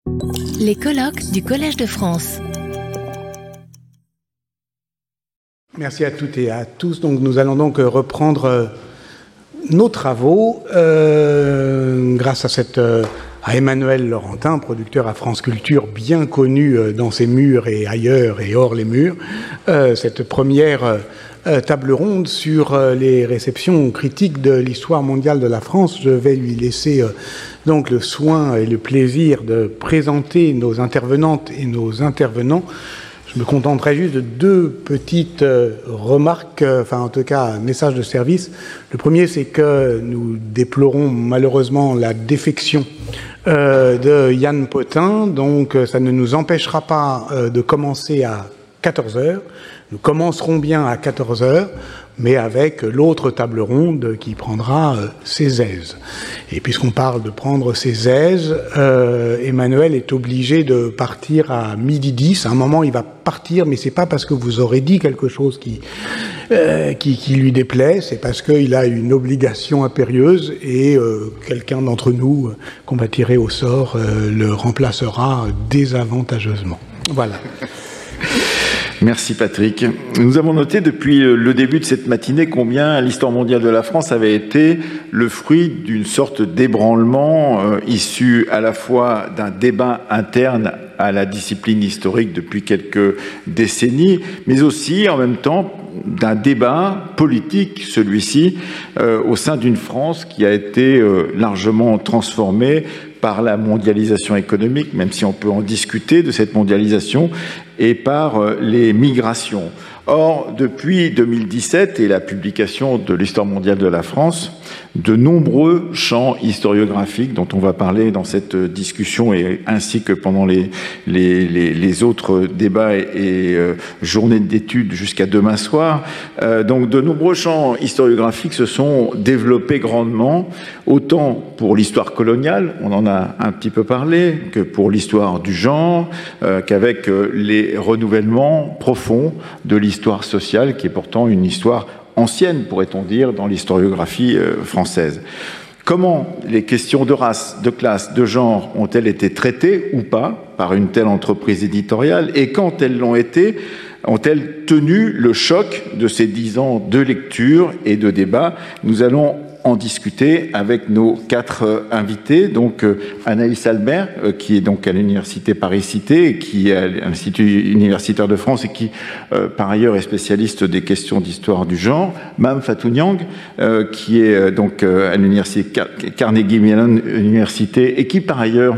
Les colloques du Collège de France. Merci à toutes et à tous. Donc, nous allons donc reprendre nos travaux grâce à Emmanuel Laurentin, producteur à France Culture, bien connu dans ses murs et ailleurs et hors les murs. Cette première table ronde sur les réceptions critiques de l'histoire mondiale de la France. Je vais lui laisser donc le soin et le plaisir de présenter nos intervenantes et nos intervenants. Je me contenterai juste de deux petites remarques, enfin en tout cas un message de service. Le premier, c'est que nous déplorons malheureusement la défection de Yann Potin, donc ça ne nous empêchera pas de commencer à 14h. Nous commencerons bien à 14h, mais avec l'autre table ronde qui prendra ses aises. Et puisqu'on parle de prendre ses aises, Emmanuel est obligé de partir à 12h10. À un moment, il va partir, mais c'est pas parce que vous aurez dit quelque chose qui lui déplaît, c'est parce qu'il a une obligation impérieuse et quelqu'un d'entre nous qu'on va tirer au sort le remplacera désavantageusement. Voilà. Merci Patrick. Nous avons noté depuis le début de cette matinée combien l'histoire mondiale de la France avait été le fruit d'une sorte d'ébranlement issu à la fois d'un débat interne à la discipline historique depuis quelques décennies, mais aussi en même temps d'un débat politique, celui-ci, au sein d'une France qui a été largement transformée par la mondialisation économique, même si on peut en discuter de cette mondialisation, et par les migrations. Or, depuis 2017 et la publication de l'histoire mondiale de la France, de nombreux champs historiographiques dont on va parler dans cette discussion et ainsi que pendant les autres débats et journées d'études jusqu'à demain soir. Donc de nombreux champs historiographiques se sont développés grandement, autant pour l'histoire coloniale, on en a un petit peu parlé, que pour l'histoire du genre, qu'avec les renouvellements profonds de l'histoire sociale, qui est pourtant une histoire ancienne, pourrait-on dire, dans l'historiographie française. Comment les questions de race, de classe, de genre ont-elles été traitées ou pas par une telle entreprise éditoriale, et quand elles l'ont été, ont-elles tenu le choc de ces 10 ans de lecture et de débat? Nous allons en discuter avec nos 4 invités. Donc Anaïs Albert, qui est donc à l'université Paris-Cité, qui est à l'Institut universitaire de France et qui, par ailleurs, est spécialiste des questions d'histoire du genre. Mame Fatou Niang, qui est donc à l'université Carnegie Mellon Université et qui, par ailleurs,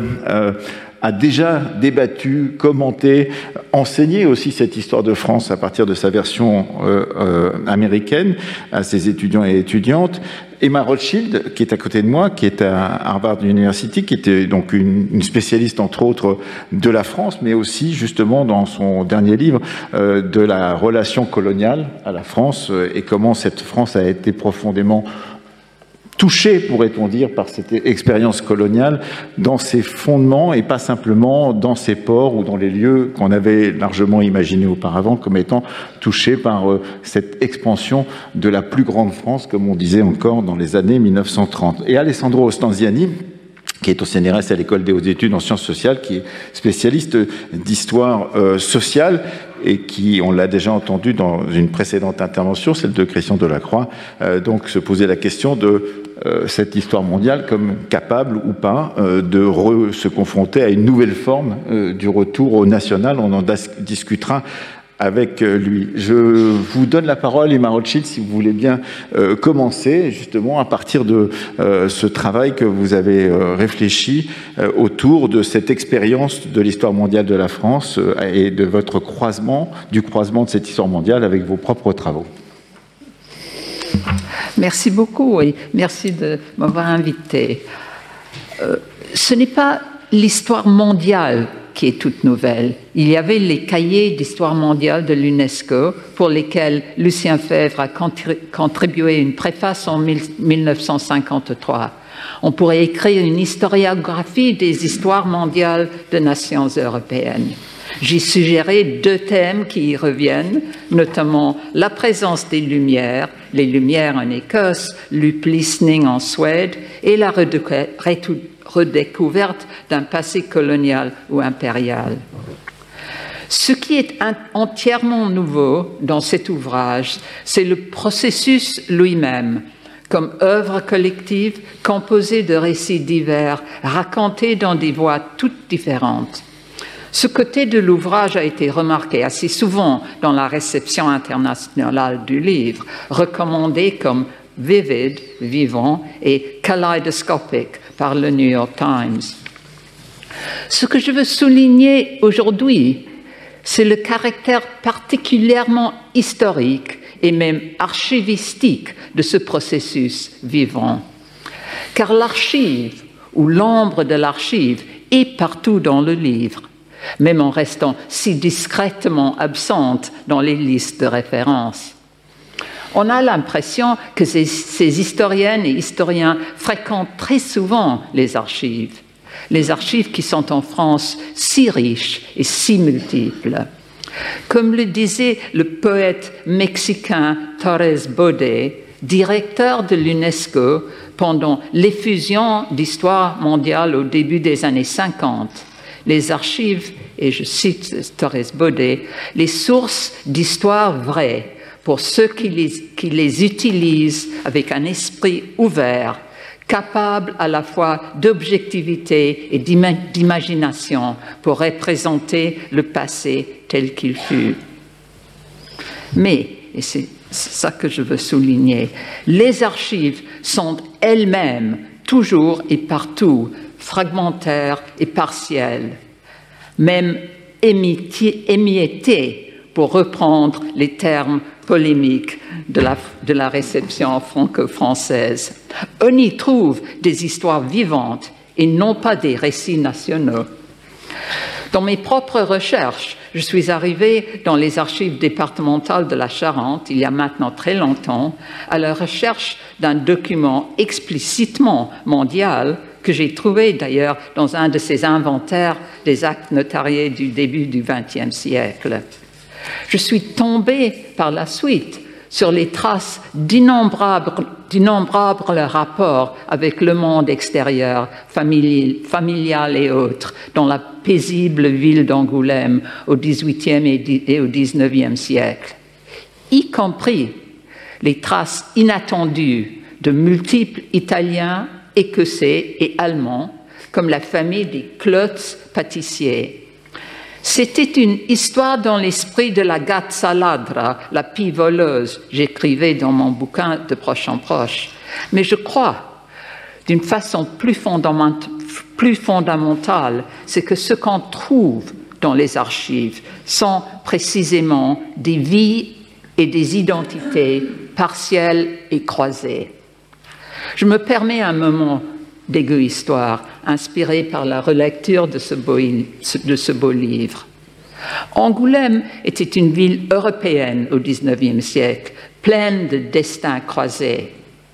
a déjà débattu, commenté, enseigné aussi cette histoire de France à partir de sa version américaine à ses étudiants et étudiantes. Emma Rothschild, qui est à côté de moi, qui est à Harvard University, qui était donc une spécialiste, entre autres, de la France, mais aussi, justement, dans son dernier livre, de la relation coloniale à la France et comment cette France a été profondément touché, pourrait-on dire, par cette expérience coloniale dans ses fondements et pas simplement dans ses ports ou dans les lieux qu'on avait largement imaginés auparavant comme étant touchés par cette expansion de la plus grande France, comme on disait encore dans les années 1930. Et Alessandro Ostanziani, qui est au CNRS à l'École des hautes études en sciences sociales, qui est spécialiste d'histoire sociale et qui, on l'a déjà entendu dans une précédente intervention, celle de Christian Delacroix, donc se posait la question de cette histoire mondiale comme capable ou pas de se confronter à une nouvelle forme du retour au national. On en discutera avec lui. Je vous donne la parole, Emma Rothschild, si vous voulez bien commencer justement à partir de ce travail que vous avez réfléchi autour de cette expérience de l'histoire mondiale de la France et de votre croisement de cette histoire mondiale avec vos propres travaux. Merci beaucoup et merci de m'avoir invité. Ce n'est pas l'histoire mondiale qui est toute nouvelle. Il y avait les cahiers d'histoire mondiale de l'UNESCO pour lesquels Lucien Febvre a contribué une préface en 1953. On pourrait écrire une historiographie des histoires mondiales de nations européennes. J'ai suggéré 2 thèmes qui y reviennent, notamment la présence des Lumières, les Lumières en Écosse, l'Uplistening en Suède et la redécouverte d'un passé colonial ou impérial. Ce qui est entièrement nouveau dans cet ouvrage, c'est le processus lui-même, comme œuvre collective composée de récits divers, racontés dans des voix toutes différentes. Ce côté de l'ouvrage a été remarqué assez souvent dans la réception internationale du livre, recommandé comme vivid, vivant, et kaleidoscopique par le New York Times. Ce que je veux souligner aujourd'hui, c'est le caractère particulièrement historique et même archivistique de ce processus vivant. Car l'archive, ou l'ombre de l'archive, est partout dans le livre, même en restant si discrètement absente dans les listes de référence. On a l'impression que ces historiennes et historiens fréquentent très souvent les archives qui sont en France si riches et si multiples. Comme le disait le poète mexicain Torres Bodet, directeur de l'UNESCO pendant l'effusion d'histoire mondiale au début des années 50, les archives, et je cite Torres Bodet, les sources d'histoire vraies pour ceux qui les utilisent avec un esprit ouvert, capable à la fois d'objectivité et d'imagination pour représenter le passé tel qu'il fut. Mais, et c'est ça que je veux souligner, les archives sont elles-mêmes toujours et partout fragmentaires et partielles, même émiettées, pour reprendre les termes polémiques de la réception franco-française. On y trouve des histoires vivantes et non pas des récits nationaux. Dans mes propres recherches, je suis arrivée dans les archives départementales de la Charente, il y a maintenant très longtemps, à la recherche d'un document explicitement mondial que j'ai trouvé d'ailleurs dans un de ces inventaires des actes notariés du début du XXe siècle. Je suis tombée par la suite sur les traces d'innombrables rapports avec le monde extérieur, familial et autres, dans la paisible ville d'Angoulême au XVIIIe et au XIXe siècle, y compris les traces inattendues de multiples Italiens, Écossais et Allemands, comme la famille des Klotz pâtissiers. C'était une histoire dans l'esprit de la Gazza ladra, la pie voleuse, j'écrivais dans mon bouquin De proche en proche. Mais je crois, d'une façon plus fondamentale, c'est que ce qu'on trouve dans les archives sont précisément des vies et des identités partielles et croisées. Je me permets un moment d'égo-histoire, inspiré par la relecture de ce beau livre. Angoulême était une ville européenne au XIXe siècle, pleine de destins croisés.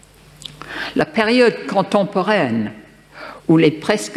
La période contemporaine, où les presque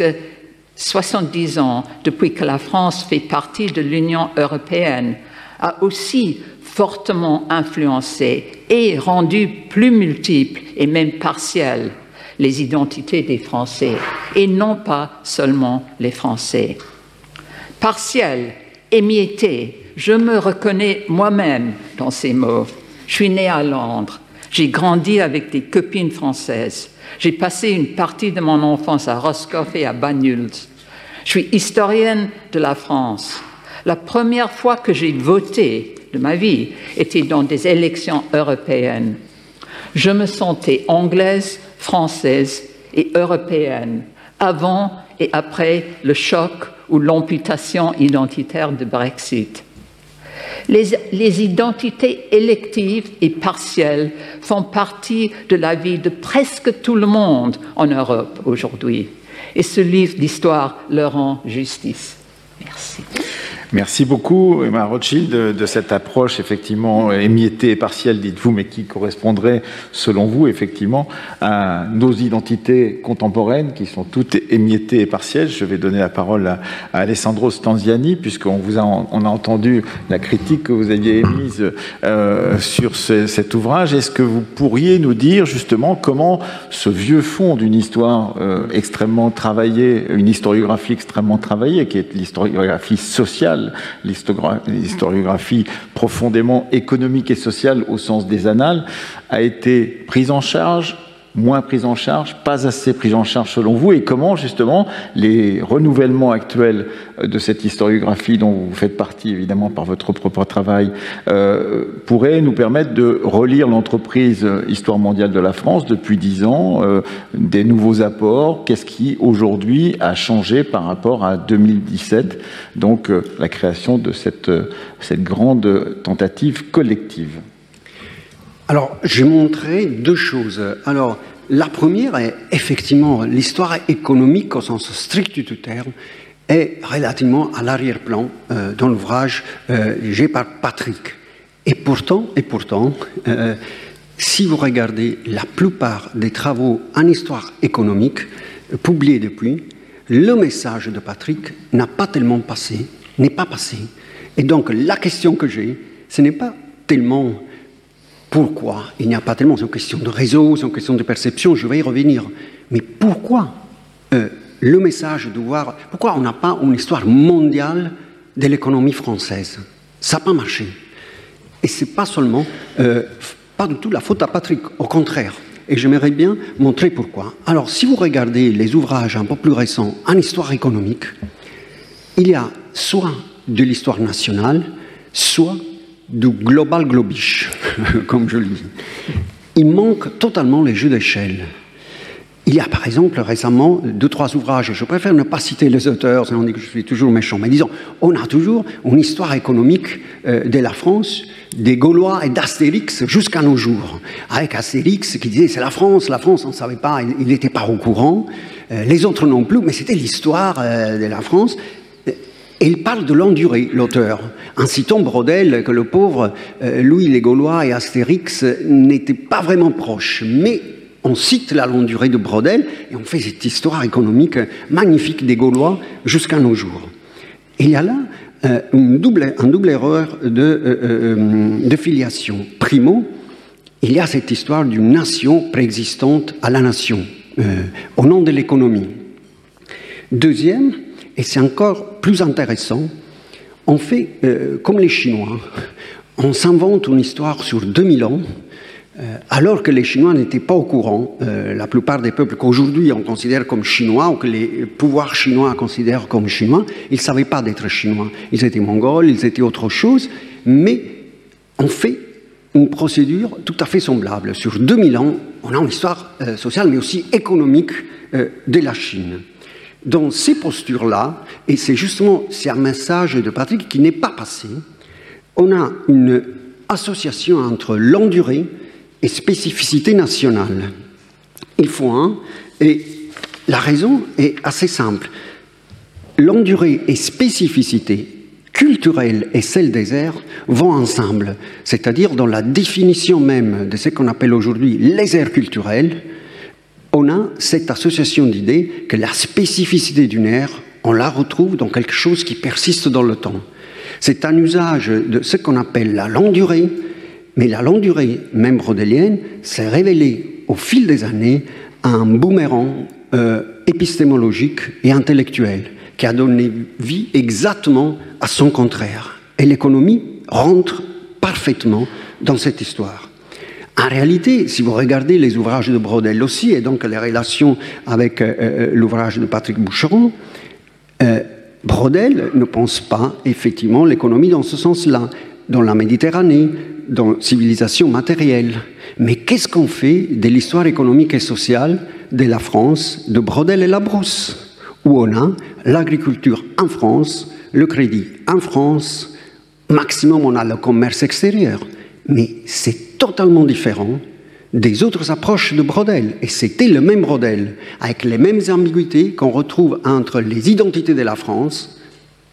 70 ans depuis que la France fait partie de l'Union européenne, a aussi fortement influencé et rendu plus multiples et même partielles les identités des Français, et non pas seulement les Français. Partielle, émiettée, je me reconnais moi-même dans ces mots. Je suis née à Londres, j'ai grandi avec des copines françaises, j'ai passé une partie de mon enfance à Roscoff et à Banyuls. Je suis historienne de la France. La première fois que j'ai voté de ma vie était dans des élections européennes. Je me sentais anglaise, française et européenne, avant et après le choc ou l'amputation identitaire de Brexit. Les identités électives et partielles font partie de la vie de presque tout le monde en Europe aujourd'hui. Et ce livre d'histoire leur rend justice. Merci. Merci beaucoup, Emma Rothschild, de cette approche effectivement émiettée et partielle, dites-vous, mais qui correspondrait, selon vous, effectivement, à nos identités contemporaines, qui sont toutes émiettées et partielles. Je vais donner la parole à Alessandro Stanziani, puisqu'on on a entendu la critique que vous aviez émise sur cet ouvrage. Est-ce que vous pourriez nous dire, justement, comment ce vieux fond d'une histoire extrêmement travaillée, une historiographie extrêmement travaillée, qui est l'historiographie sociale, l'historiographie profondément économique et sociale au sens des annales, a été prise en charge, moins prise en charge, pas assez prise en charge selon vous, et comment justement les renouvellements actuels de cette historiographie dont vous faites partie évidemment par votre propre travail pourraient nous permettre de relire l'entreprise Histoire mondiale de la France depuis 10 ans, des nouveaux apports, qu'est-ce qui aujourd'hui a changé par rapport à 2017, donc la création de cette grande tentative collective. Alors, j'ai montré deux choses. Alors, la première est effectivement l'histoire économique au sens strict du terme est relativement à l'arrière-plan dans l'ouvrage j'ai par Patrick. Et pourtant, si vous regardez la plupart des travaux en histoire économique publiés depuis, le message de Patrick n'a pas tellement passé, n'est pas passé. Et donc, la question que j'ai, ce n'est pas tellement pourquoi il n'y a pas tellement, c'est une question de réseau, c'est une question de perception, je vais y revenir. Mais pourquoi le message de voir, pourquoi on n'a pas une histoire mondiale de l'économie française? Ça n'a pas marché. Et ce n'est pas seulement, pas du tout la faute à Patrick, au contraire. Et j'aimerais bien montrer pourquoi. Alors, si vous regardez les ouvrages un peu plus récents en histoire économique, il y a soit de l'histoire nationale, soit du global globish, comme je le dis. Il manque totalement les jeux d'échelle. Il y a par exemple récemment 2-3 ouvrages, je préfère ne pas citer les auteurs, sinon on dit que je suis toujours méchant, mais disons, on a toujours une histoire économique de la France, des Gaulois et d'Astérix jusqu'à nos jours. Avec Astérix qui disait c'est la France on ne savait pas, il n'était pas au courant, les autres non plus, mais c'était l'histoire de la France. Et il parle de longue durée, l'auteur, en citant Braudel, que le pauvre Louis les Gaulois et Astérix n'étaient pas vraiment proches. Mais on cite la longue durée de Braudel et on fait cette histoire économique magnifique des Gaulois jusqu'à nos jours. Et il y a là une double erreur de filiation. Primo, il y a cette histoire d'une nation préexistante à la nation, au nom de l'économie. Deuxième, et c'est encore plus intéressant, on fait comme les Chinois, on s'invente une histoire sur 2000 ans, alors que les Chinois n'étaient pas au courant, la plupart des peuples qu'aujourd'hui on considère comme chinois, ou que les pouvoirs chinois considèrent comme chinois, ils ne savaient pas d'être chinois. Ils étaient mongols, ils étaient autre chose, mais on fait une procédure tout à fait semblable. Sur 2000 ans, on a une histoire sociale, mais aussi économique de la Chine. Dans ces postures-là, et c'est un message de Patrick qui n'est pas passé, on a une association entre longue durée et spécificité nationale. Il faut un, et la raison est assez simple. Longue durée et spécificité culturelle et celle des aires vont ensemble, c'est-à-dire dans la définition même de ce qu'on appelle aujourd'hui les aires culturelles, on a cette association d'idées que la spécificité d'une aire, on la retrouve dans quelque chose qui persiste dans le temps. C'est un usage de ce qu'on appelle la longue durée, mais la longue durée, même brodélienne, s'est révélée au fil des années un boomerang épistémologique et intellectuel qui a donné vie exactement à son contraire. Et l'économie rentre parfaitement dans cette histoire. En réalité, si vous regardez les ouvrages de Braudel aussi, et donc les relations avec l'ouvrage de Patrick Boucheron, Braudel ne pense pas effectivement l'économie dans ce sens-là, dans la Méditerranée, dans la civilisation matérielle. Mais qu'est-ce qu'on fait de l'histoire économique et sociale de la France, de Braudel et Labrousse, où on a l'agriculture en France, le crédit en France, maximum on a le commerce extérieur. Mais c'est totalement différent des autres approches de Braudel. Et c'était le même Braudel, avec les mêmes ambiguïtés qu'on retrouve entre les identités de la France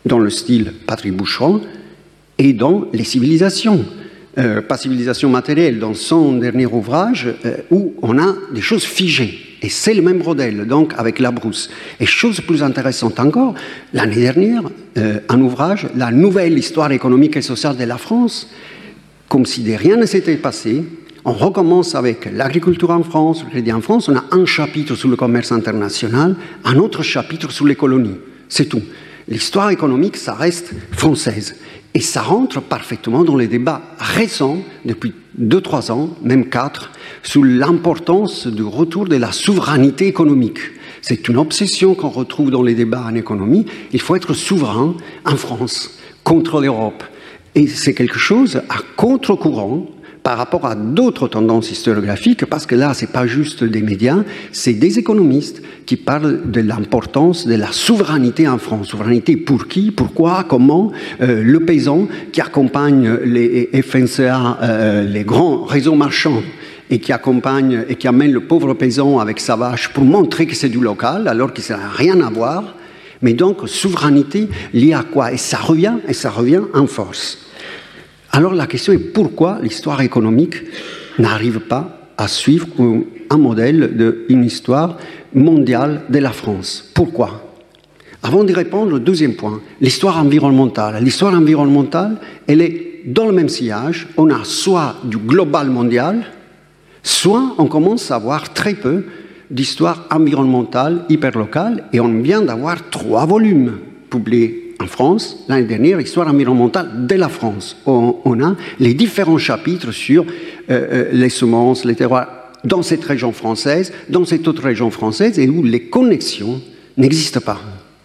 dans le style Patrick Boucheron, et dans les civilisations. Pas civilisation matérielle, dans son dernier ouvrage, où on a des choses figées. Et c'est le même modèle, donc avec Labrousse. Et chose plus intéressante encore, l'année dernière, un ouvrage, La nouvelle histoire économique et sociale de la France, comme si de rien ne s'était passé. On recommence avec l'agriculture en France, le crédit en France. On a un chapitre sur le commerce international, un autre chapitre sur les colonies. C'est tout. L'histoire économique, ça reste française. Et ça rentre parfaitement dans les débats récents, depuis 2-3 ans, même 4, sur l'importance du retour de la souveraineté économique. C'est une obsession qu'on retrouve dans les débats en économie. Il faut être souverain en France, contre l'Europe. Et c'est quelque chose à contre-courant par rapport à d'autres tendances historiographiques, parce que là, ce n'est pas juste des médias, c'est des économistes qui parlent de l'importance de la souveraineté en France. Souveraineté pour qui, pourquoi, comment. Le paysan qui accompagne les FNCA, les grands réseaux marchands, et qui accompagne et qui amène le pauvre paysan avec sa vache pour montrer que c'est du local, alors que ça n'a rien à voir. Mais donc, souveraineté liée à quoi? Et ça revient en force. Alors la question est pourquoi l'histoire économique n'arrive pas à suivre un modèle d'une histoire mondiale de la France? Pourquoi? Avant d'y répondre, le deuxième point, l'histoire environnementale. L'histoire environnementale, elle est dans le même sillage. On a soit du global mondial, soit on commence à avoir très peu d'histoire environnementale hyperlocale, et on vient d'avoir 3 volumes publiés en France, l'année dernière, Histoire environnementale de la France. On a les différents chapitres sur les semences, les terroirs, dans cette région française, dans cette autre région française, et où les connexions n'existent pas.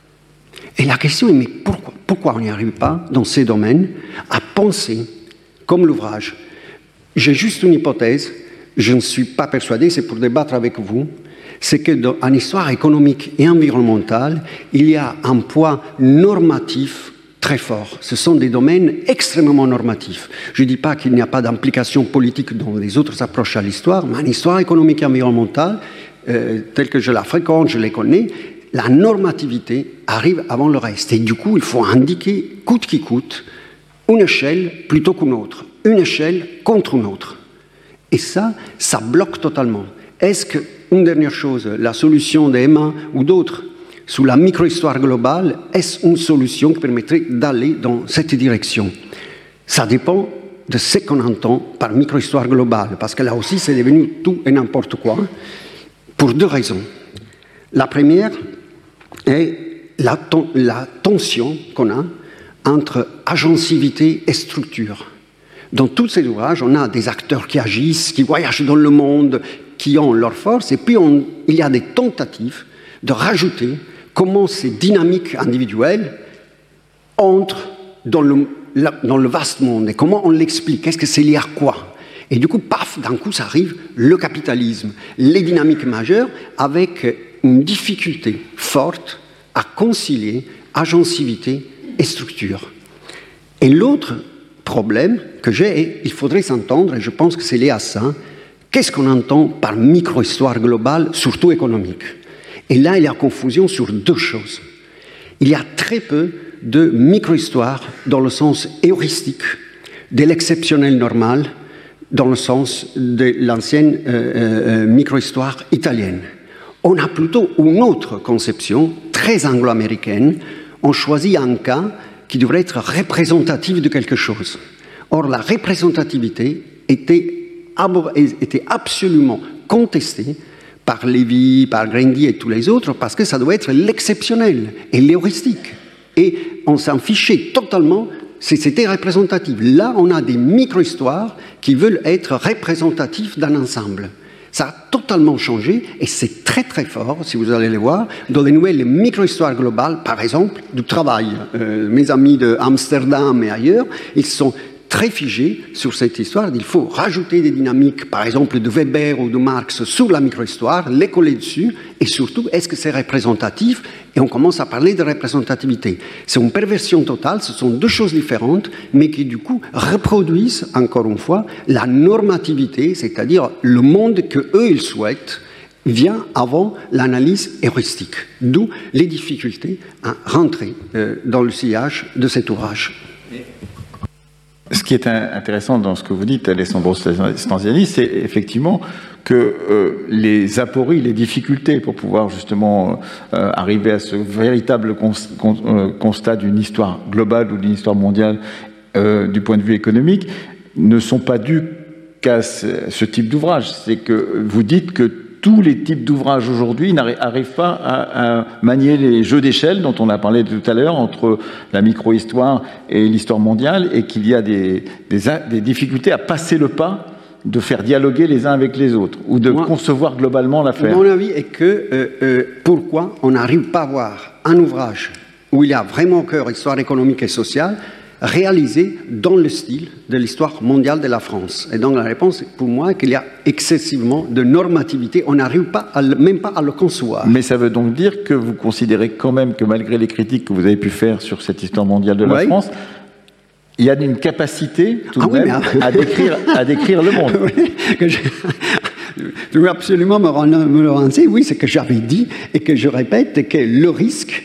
Et la question est, mais pourquoi on n'y arrive pas, dans ces domaines, à penser comme l'ouvrage? J'ai juste une hypothèse, je ne suis pas persuadé, c'est pour débattre avec vous, c'est qu'en histoire économique et environnementale, il y a un poids normatif très fort. Ce sont des domaines extrêmement normatifs. Je ne dis pas qu'il n'y a pas d'implication politique dans les autres approches à l'histoire, mais en histoire économique et environnementale, telle que je la fréquente, je les connais, la normativité arrive avant le reste. Et du coup, il faut indiquer, coûte qui coûte, une échelle plutôt qu'une autre, une échelle contre une autre. Et ça bloque totalement. Est-ce que, une dernière chose, la solution d'Emma ou d'autres sous la micro-histoire globale, est-ce une solution qui permettrait d'aller dans cette direction? Ça dépend de ce qu'on entend par micro-histoire globale, parce que là aussi, c'est devenu tout et n'importe quoi, pour 2 raisons. La première est la tension qu'on a entre agencivité et structure. Dans tous ces ouvrages, on a des acteurs qui agissent, qui voyagent dans le monde, qui ont leur force, et puis il y a des tentatives de rajouter comment ces dynamiques individuelles entrent dans le vaste monde, et comment on l'explique, est-ce que c'est lié à quoi? Et du coup, paf, d'un coup, ça arrive, le capitalisme, les dynamiques majeures, avec une difficulté forte à concilier agencivité et structure. Et l'autre problème que j'ai, il faudrait s'entendre, et je pense que c'est lié à ça, qu'est-ce qu'on entend par micro-histoire globale, surtout économique? Et là, il y a confusion sur 2 choses. Il y a très peu de micro-histoire dans le sens heuristique, de l'exceptionnel normal, dans le sens de l'ancienne micro-histoire italienne. On a plutôt une autre conception, très anglo-américaine. On choisit un cas qui devrait être représentatif de quelque chose. Or, la représentativité était absolument contestée par Lévy, par Grandy et tous les autres, parce que ça doit être l'exceptionnel et l'heuristique. Et on s'en fichait totalement si c'était représentatif. Là, on a des micro-histoires qui veulent être représentatifs d'un ensemble. Ça a totalement changé, et c'est très très fort, si vous allez les voir, dans les nouvelles micro-histoires globales, par exemple, du travail. Mes amis d'Amsterdam et ailleurs, ils sont très figés sur cette histoire. Il faut rajouter des dynamiques, par exemple, de Weber ou de Marx sur la micro-histoire, les coller dessus, et surtout, est-ce que c'est représentatif? Et on commence à parler de représentativité. C'est une perversion totale, ce sont 2 choses différentes, mais qui du coup reproduisent, encore une fois, la normativité, c'est-à-dire le monde qu'eux, ils souhaitent, vient avant l'analyse heuristique, d'où les difficultés à rentrer dans le sillage de cet ouvrage. Ce qui est intéressant dans ce que vous dites, Alessandro Stanziani, c'est effectivement que les apories, les difficultés pour pouvoir justement arriver à ce véritable constat d'une histoire globale ou d'une histoire mondiale du point de vue économique ne sont pas dues qu'à ce type d'ouvrage. C'est que vous dites que tous les types d'ouvrages aujourd'hui n'arrivent pas à manier les jeux d'échelle dont on a parlé tout à l'heure entre la micro-histoire et l'histoire mondiale, et qu'il y a des difficultés à passer le pas de faire dialoguer les uns avec les autres ou de concevoir globalement l'affaire. Mon avis est que pourquoi on n'arrive pas à voir un ouvrage où il y a vraiment au cœur histoire économique et sociale réalisé dans le style de l'histoire mondiale de la France. Et donc la réponse, pour moi, est qu'il y a excessivement de normativité. On n'arrive pas même pas à le concevoir. Mais ça veut donc dire que vous considérez quand même que malgré les critiques que vous avez pu faire sur cette histoire mondiale de la France, il y a une capacité tout de même à décrire le monde. Oui, je veux absolument me le renseigner. Oui, c'est ce que j'avais dit et que je répète, que le risque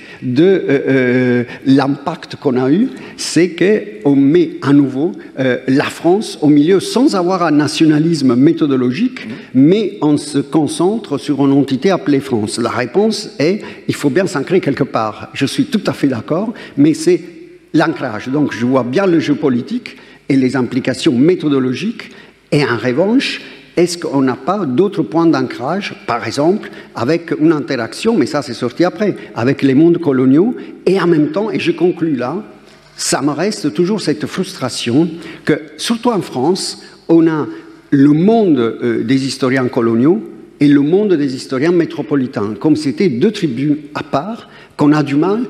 de l'impact qu'on a eu, c'est qu'on met à nouveau la France au milieu sans avoir un nationalisme méthodologique, mais on se concentre sur une entité appelée France. La réponse est, il faut bien s'ancrer quelque part. Je suis tout à fait d'accord, mais c'est l'ancrage. Donc je vois bien le jeu politique et les implications méthodologiques, et en revanche, est-ce qu'on n'a pas d'autres points d'ancrage, par exemple, avec une interaction, mais ça c'est sorti après, avec les mondes coloniaux, et en même temps, et je conclus là, ça me reste toujours cette frustration que, surtout en France, on a le monde des historiens coloniaux et le monde des historiens métropolitains, comme c'était deux tribus à part qu'on a du mal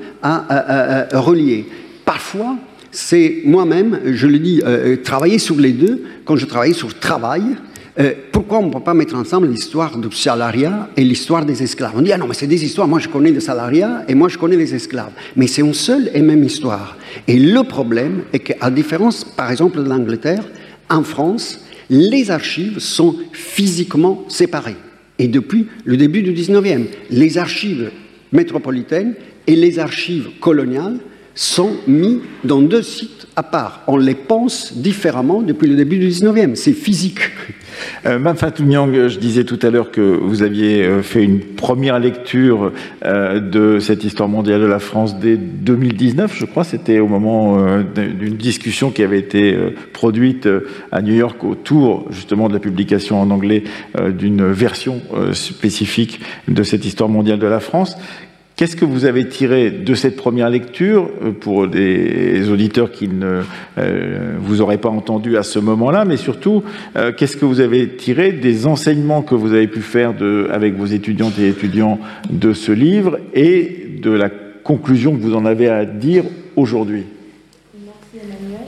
à relier. Parfois, c'est moi-même, je le dis, travailler sur les deux, quand je travaille sur travail, pourquoi on ne peut pas mettre ensemble l'histoire du salariat et l'histoire des esclaves? On dit, ah non, mais c'est des histoires, moi je connais le salariat et moi je connais les esclaves. Mais c'est une seule et même histoire. Et le problème est qu'à différence, par exemple, de l'Angleterre, en France, les archives sont physiquement séparées. Et depuis le début du 19e, les archives métropolitaines et les archives coloniales sont mis dans deux sites à part. On les pense différemment depuis le début du 19e. C'est physique. Mame Fatou Niang, je disais tout à l'heure que vous aviez fait une première lecture de cette histoire mondiale de la France dès 2019, je crois. C'était au moment d'une discussion qui avait été produite à New York autour justement de la publication en anglais d'une version spécifique de cette histoire mondiale de la France. Qu'est-ce que vous avez tiré de cette première lecture pour des auditeurs qui ne vous auraient pas entendu à ce moment-là, mais surtout, qu'est-ce que vous avez tiré des enseignements que vous avez pu faire avec vos étudiantes et étudiants de ce livre et de la conclusion que vous en avez à dire aujourd'hui? Merci Emmanuel.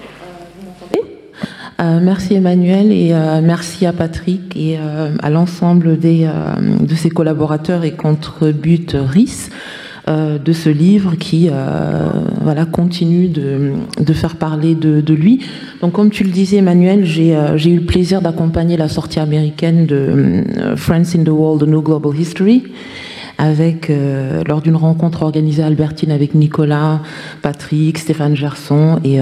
Vous m'entendez? Merci Emmanuel et merci à Patrick et à l'ensemble de ses collaborateurs et contributrices de ce livre qui continue de faire parler de lui. Donc comme tu le disais Emmanuel, j'ai eu le plaisir d'accompagner la sortie américaine de Friends in the World, A New Global History, avec lors d'une rencontre organisée à Albertine avec Nicolas, Patrick, Stéphane Gerson et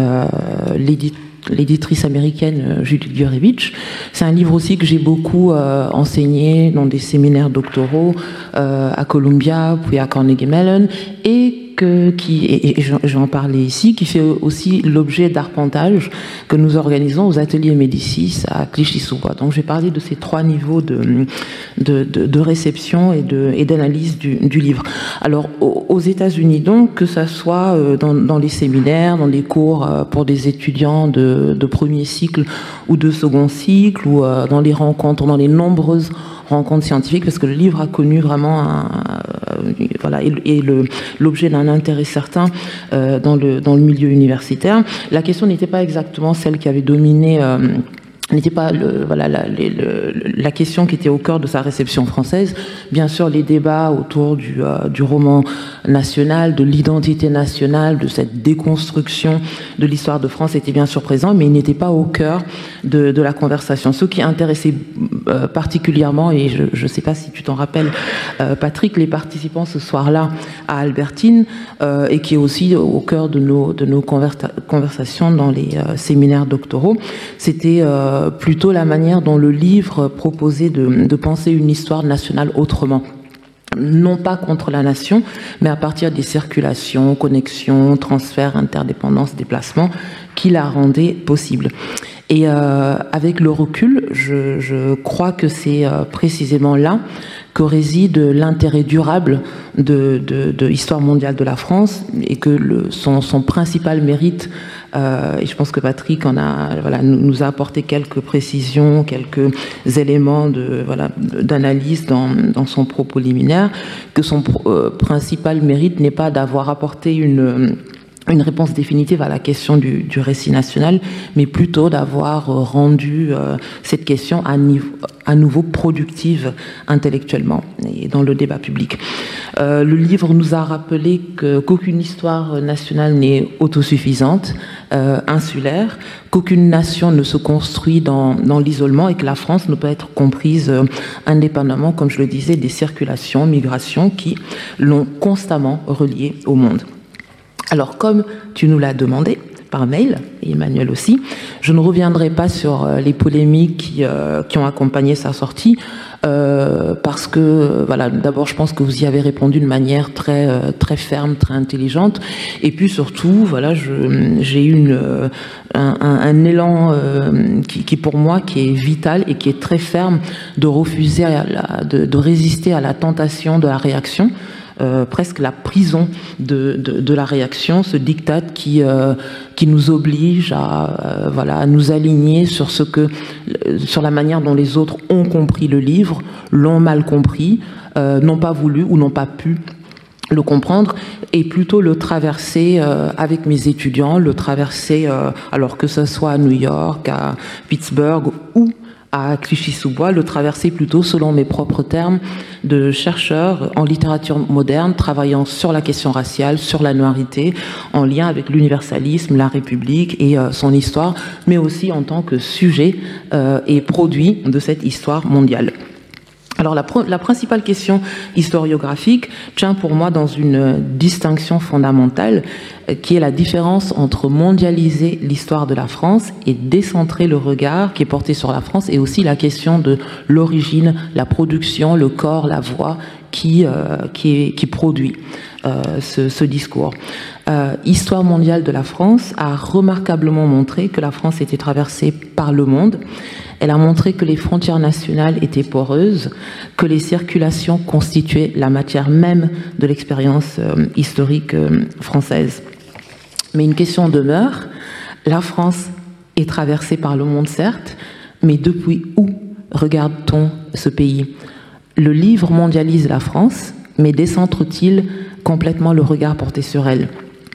l'éditrice américaine Judith Gurevich. C'est un livre aussi que j'ai beaucoup enseigné dans des séminaires doctoraux à Columbia, puis à Carnegie Mellon, et j'en parlais ici, qui fait aussi l'objet d'arpentage que nous organisons aux ateliers Médicis à Clichy-sous-Bois. Donc je vais parler de ces trois niveaux de réception et d'analyse du livre. Alors aux États-Unis donc, que ça soit dans les séminaires, dans les cours pour des étudiants de premier cycle ou de second cycle, ou dans les rencontres, dans les nombreuses rencontres scientifiques, parce que le livre a connu vraiment l'objet d'un intérêt certain dans le milieu universitaire. La question n'était pas exactement celle qui avait dominé n'était pas la question qui était au cœur de sa réception française. Bien sûr, les débats autour du roman national, de l'identité nationale, de cette déconstruction de l'histoire de France étaient bien sûr présents, mais ils n'étaient pas au cœur de la conversation. Ce qui intéressait particulièrement, et je ne sais pas si tu t'en rappelles, Patrick, les participants ce soir-là à Albertine, et qui est aussi au cœur de nos conversations dans les séminaires doctoraux, c'était plutôt la manière dont le livre proposait de penser une histoire nationale autrement. Non pas contre la nation, mais à partir des circulations, connexions, transferts, interdépendances, déplacements qui la rendaient possible. Et avec le recul, je crois que c'est précisément là que réside l'intérêt durable de Histoire mondiale de la France, et que son principal mérite, et je pense que Patrick nous a apporté quelques précisions, quelques éléments d'analyse dans son propos liminaire, que son principal mérite n'est pas d'avoir apporté une réponse définitive à la question du récit national, mais plutôt d'avoir rendu cette question à nouveau productive intellectuellement et dans le débat public. Le livre nous a rappelé qu'aucune histoire nationale n'est autosuffisante, insulaire, qu'aucune nation ne se construit dans l'isolement, et que la France ne peut être comprise indépendamment, comme je le disais, des circulations, migrations qui l'ont constamment reliée au monde. Alors, comme tu nous l'as demandé par mail, et Emmanuel aussi, je ne reviendrai pas sur les polémiques qui ont accompagné sa sortie, parce que, d'abord, je pense que vous y avez répondu de manière très ferme, très intelligente, et puis surtout, j'ai eu un élan qui, pour moi, qui est vital et qui est très ferme, de refuser, de résister à la tentation de la réaction. Presque la prison de la réaction, ce diktat qui nous oblige à nous aligner sur la manière dont les autres ont compris le livre, l'ont mal compris, n'ont pas voulu ou n'ont pas pu le comprendre, et plutôt le traverser avec mes étudiants, le traverser alors que ce soit à New York, à Pittsburgh ou à Clichy-sous-Bois, le traverser plutôt selon mes propres termes de chercheur en littérature moderne, travaillant sur la question raciale, sur la noirité, en lien avec l'universalisme, la République et son histoire, mais aussi en tant que sujet et produit de cette histoire mondiale. Alors la principale question historiographique tient pour moi dans une distinction fondamentale qui est la différence entre mondialiser l'histoire de la France et décentrer le regard qui est porté sur la France, et aussi la question de l'origine, la production, le corps, la voix qui produit ce discours. Histoire mondiale de la France a remarquablement montré que la France était traversée par le monde. Elle a montré que les frontières nationales étaient poreuses, que les circulations constituaient la matière même de l'expérience historique française. Mais une question demeure. La France est traversée par le monde, certes, mais depuis où regarde-t-on ce pays? Le livre mondialise la France, mais décentre-t-il complètement le regard porté sur elle?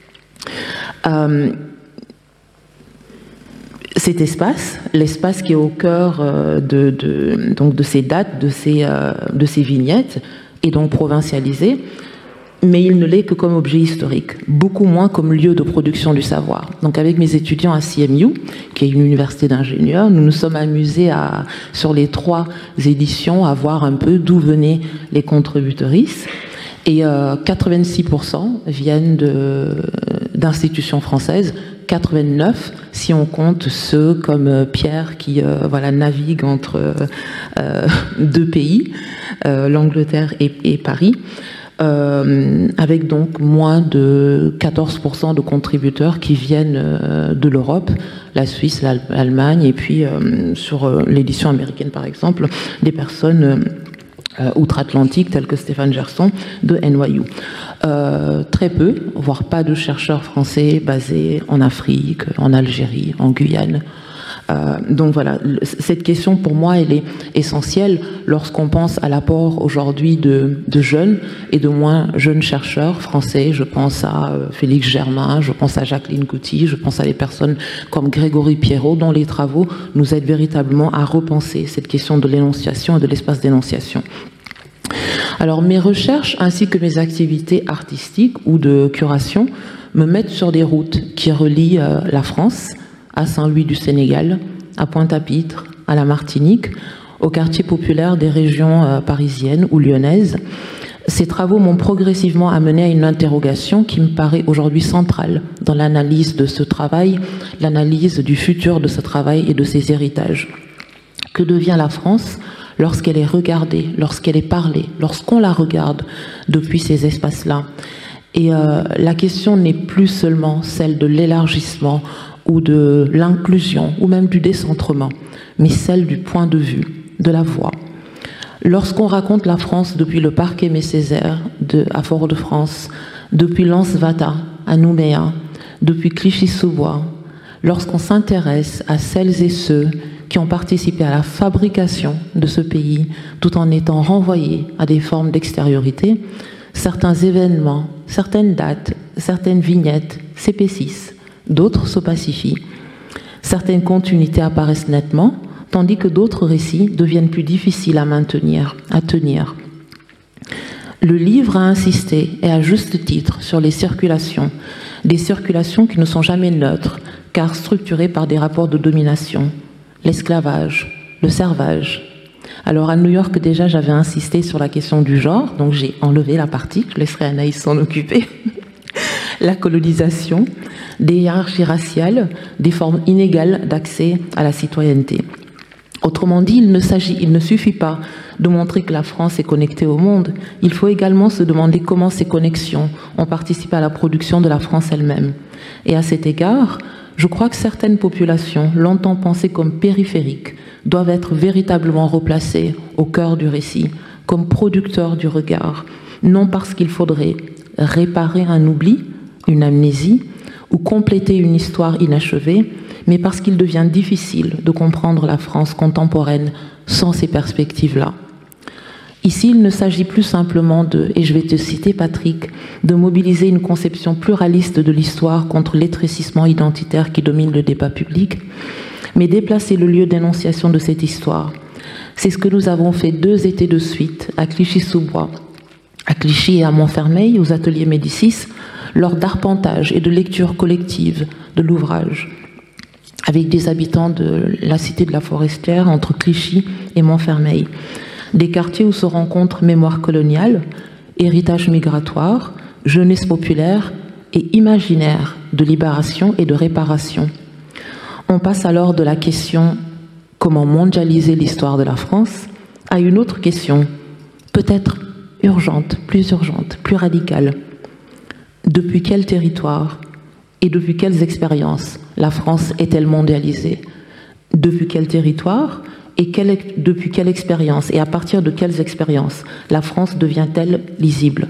Cet espace, l'espace qui est au cœur de ces dates, de ces vignettes, est donc provincialisé, mais il ne l'est que comme objet historique, beaucoup moins comme lieu de production du savoir. Donc avec mes étudiants à CMU, qui est une université d'ingénieurs, nous nous sommes amusés sur les 3 éditions, à voir un peu d'où venaient les contributrices. Et 86% viennent d'institutions françaises, 89 si on compte ceux comme Pierre qui navigue entre 2 pays, l'Angleterre et Paris, avec donc moins de 14% de contributeurs qui viennent de l'Europe, la Suisse, l'Allemagne, et puis sur l'édition américaine par exemple, des personnes outre-Atlantique, tels que Stéphane Gerson de NYU. Très peu, voire pas de chercheurs français basés en Afrique, en Algérie, en Guyane. Donc voilà, cette question pour moi elle est essentielle lorsqu'on pense à l'apport aujourd'hui de jeunes et de moins jeunes chercheurs français. Je pense à Félix Germain, je pense à Jacqueline Couty, je pense à des personnes comme Grégory Pierrot, dont les travaux nous aident véritablement à repenser cette question de l'énonciation et de l'espace d'énonciation. Alors mes recherches ainsi que mes activités artistiques ou de curation me mettent sur des routes qui relient la France à Saint-Louis du Sénégal, à Pointe-à-Pitre, à la Martinique, aux quartiers populaires des régions parisiennes ou lyonnaises. Ces travaux m'ont progressivement amené à une interrogation qui me paraît aujourd'hui centrale dans l'analyse de ce travail, l'analyse du futur de ce travail et de ses héritages. Que devient la France lorsqu'elle est regardée, lorsqu'elle est parlée, lorsqu'on la regarde depuis ces espaces-là? Et la question n'est plus seulement celle de l'élargissement ou de l'inclusion ou même du décentrement, mais celle du point de vue, de la voix. Lorsqu'on raconte la France depuis le parc Aimé Césaire à Fort-de-France, depuis l'Anse-Vata à Nouméa, depuis Clichy-sous-Bois, lorsqu'on s'intéresse à celles et ceux qui ont participé à la fabrication de ce pays tout en étant renvoyés à des formes d'extériorité, certains événements, certaines dates, certaines vignettes s'épaississent, d'autres s'opacifient. Certaines continuités apparaissent nettement, tandis que d'autres récits deviennent plus difficiles à maintenir, à tenir. Le livre a insisté, et à juste titre, sur les circulations, des circulations qui ne sont jamais neutres, car structurées par des rapports de domination, l'esclavage, le servage. Alors à New York déjà j'avais insisté sur la question du genre, donc j'ai enlevé la partie, je laisserai Anaïs s'en occuper. La colonisation, des hiérarchies raciales, des formes inégales d'accès à la citoyenneté. Autrement dit, il ne suffit pas de montrer que la France est connectée au monde, il faut également se demander comment ces connexions ont participé à la production de la France elle-même. Et à cet égard, je crois que certaines populations, longtemps pensées comme périphériques, doivent être véritablement replacées au cœur du récit, comme producteurs du regard, non parce qu'il faudrait réparer un oubli, une amnésie, ou compléter une histoire inachevée, mais parce qu'il devient difficile de comprendre la France contemporaine sans ces perspectives-là. Ici, il ne s'agit plus simplement de, et je vais te citer Patrick, de mobiliser une conception pluraliste de l'histoire contre l'étrécissement identitaire qui domine le débat public, mais déplacer le lieu d'énonciation de cette histoire. C'est ce que nous avons fait 2 étés de suite à Clichy-sous-Bois, à Clichy et à Montfermeil, aux ateliers Médicis, lors d'arpentage et de lecture collective de l'ouvrage, avec des habitants de la cité de la Forestière, entre Clichy et Montfermeil. Des quartiers où se rencontrent mémoire coloniale, héritage migratoire, jeunesse populaire et imaginaire de libération et de réparation. On passe alors de la question « Comment mondialiser l'histoire de la France ?» à une autre question, peut-être urgente, plus radicale. Depuis quel territoire et depuis quelles expériences la France est-elle mondialisée? Depuis quel territoire et depuis quelle expérience et à partir de quelles expériences la France devient-elle lisible?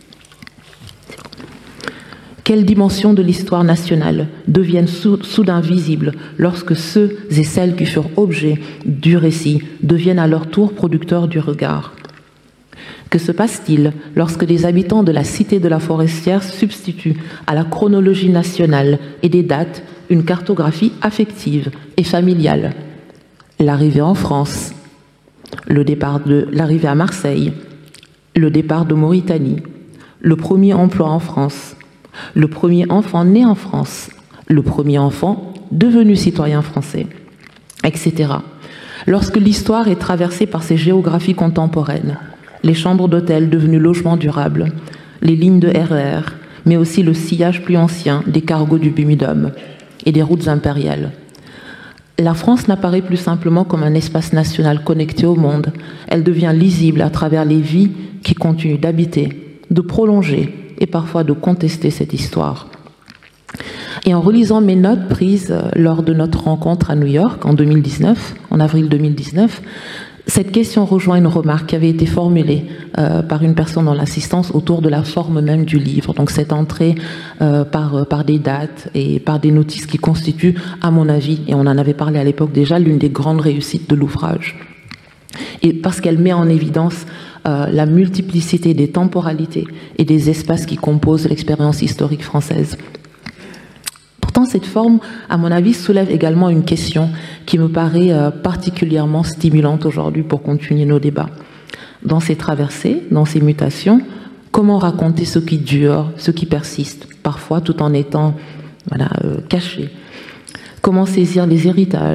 Quelles dimensions de l'histoire nationale deviennent soudain visibles lorsque ceux et celles qui furent objets du récit deviennent à leur tour producteurs du regard? Que se passe-t-il lorsque des habitants de la cité de la Forestière substituent à la chronologie nationale et des dates une cartographie affective et familiale? L'arrivée en France, l'arrivée à Marseille, le départ de Mauritanie, le premier emploi en France, le premier enfant né en France, le premier enfant devenu citoyen français, etc. Lorsque l'histoire est traversée par ces géographies contemporaines, les chambres d'hôtel devenues logements durables, les lignes de RER, mais aussi le sillage plus ancien des cargos du Bumidum et des routes impériales. La France n'apparaît plus simplement comme un espace national connecté au monde, elle devient lisible à travers les vies qui continuent d'habiter, de prolonger et parfois de contester cette histoire. Et en relisant mes notes prises lors de notre rencontre à New York en avril 2019, cette question rejoint une remarque qui avait été formulée par une personne dans l'assistance autour de la forme même du livre. Donc cette entrée par des dates et par des notices qui constituent, à mon avis, et on en avait parlé à l'époque déjà, l'une des grandes réussites de l'ouvrage. Et parce qu'elle met en évidence la multiplicité des temporalités et des espaces qui composent l'expérience historique française. Pourtant, cette forme, à mon avis, soulève également une question qui me paraît particulièrement stimulante aujourd'hui pour continuer nos débats. Dans ces traversées, dans ces mutations, comment raconter ce qui dure, ce qui persiste, parfois tout en étant caché? Comment saisir les héritages,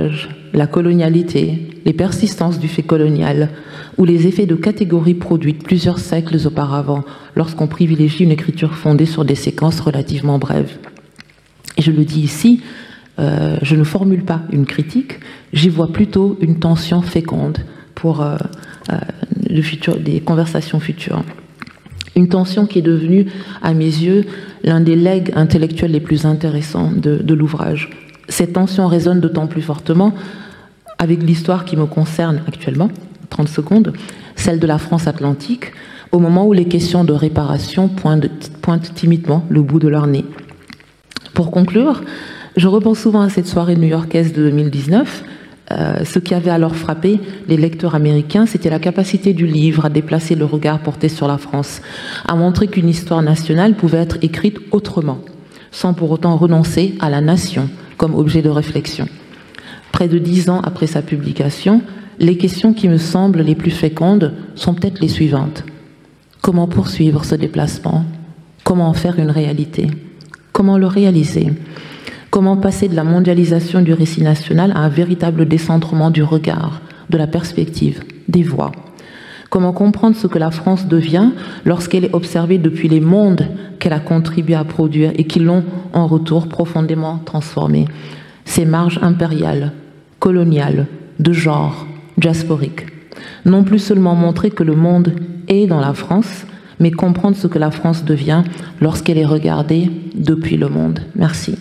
la colonialité, les persistances du fait colonial ou les effets de catégories produites plusieurs siècles auparavant lorsqu'on privilégie une écriture fondée sur des séquences relativement brèves. Et je le dis ici, je ne formule pas une critique, j'y vois plutôt une tension féconde pour des conversations futures. Une tension qui est devenue, à mes yeux, l'un des legs intellectuels les plus intéressants de l'ouvrage. Cette tension résonne d'autant plus fortement avec l'histoire qui me concerne actuellement, 30 secondes, celle de la France atlantique, au moment où les questions de réparation pointent timidement le bout de leur nez. Pour conclure, je repense souvent à cette soirée new-yorkaise de 2019. Ce qui avait alors frappé les lecteurs américains, c'était la capacité du livre à déplacer le regard porté sur la France, à montrer qu'une histoire nationale pouvait être écrite autrement, sans pour autant renoncer à la nation comme objet de réflexion. Près de 10 ans après sa publication, les questions qui me semblent les plus fécondes sont peut-être les suivantes. Comment poursuivre ce déplacement? Comment en faire une réalité? Comment le réaliser? Comment passer de la mondialisation du récit national à un véritable décentrement du regard, de la perspective, des voix? Comment comprendre ce que la France devient lorsqu'elle est observée depuis les mondes qu'elle a contribué à produire et qui l'ont en retour profondément transformée? Ces marges impériales, coloniales, de genre, diasporiques. Non plus seulement montrer que le monde est dans la France, mais comprendre ce que la France devient lorsqu'elle est regardée depuis le monde. Merci.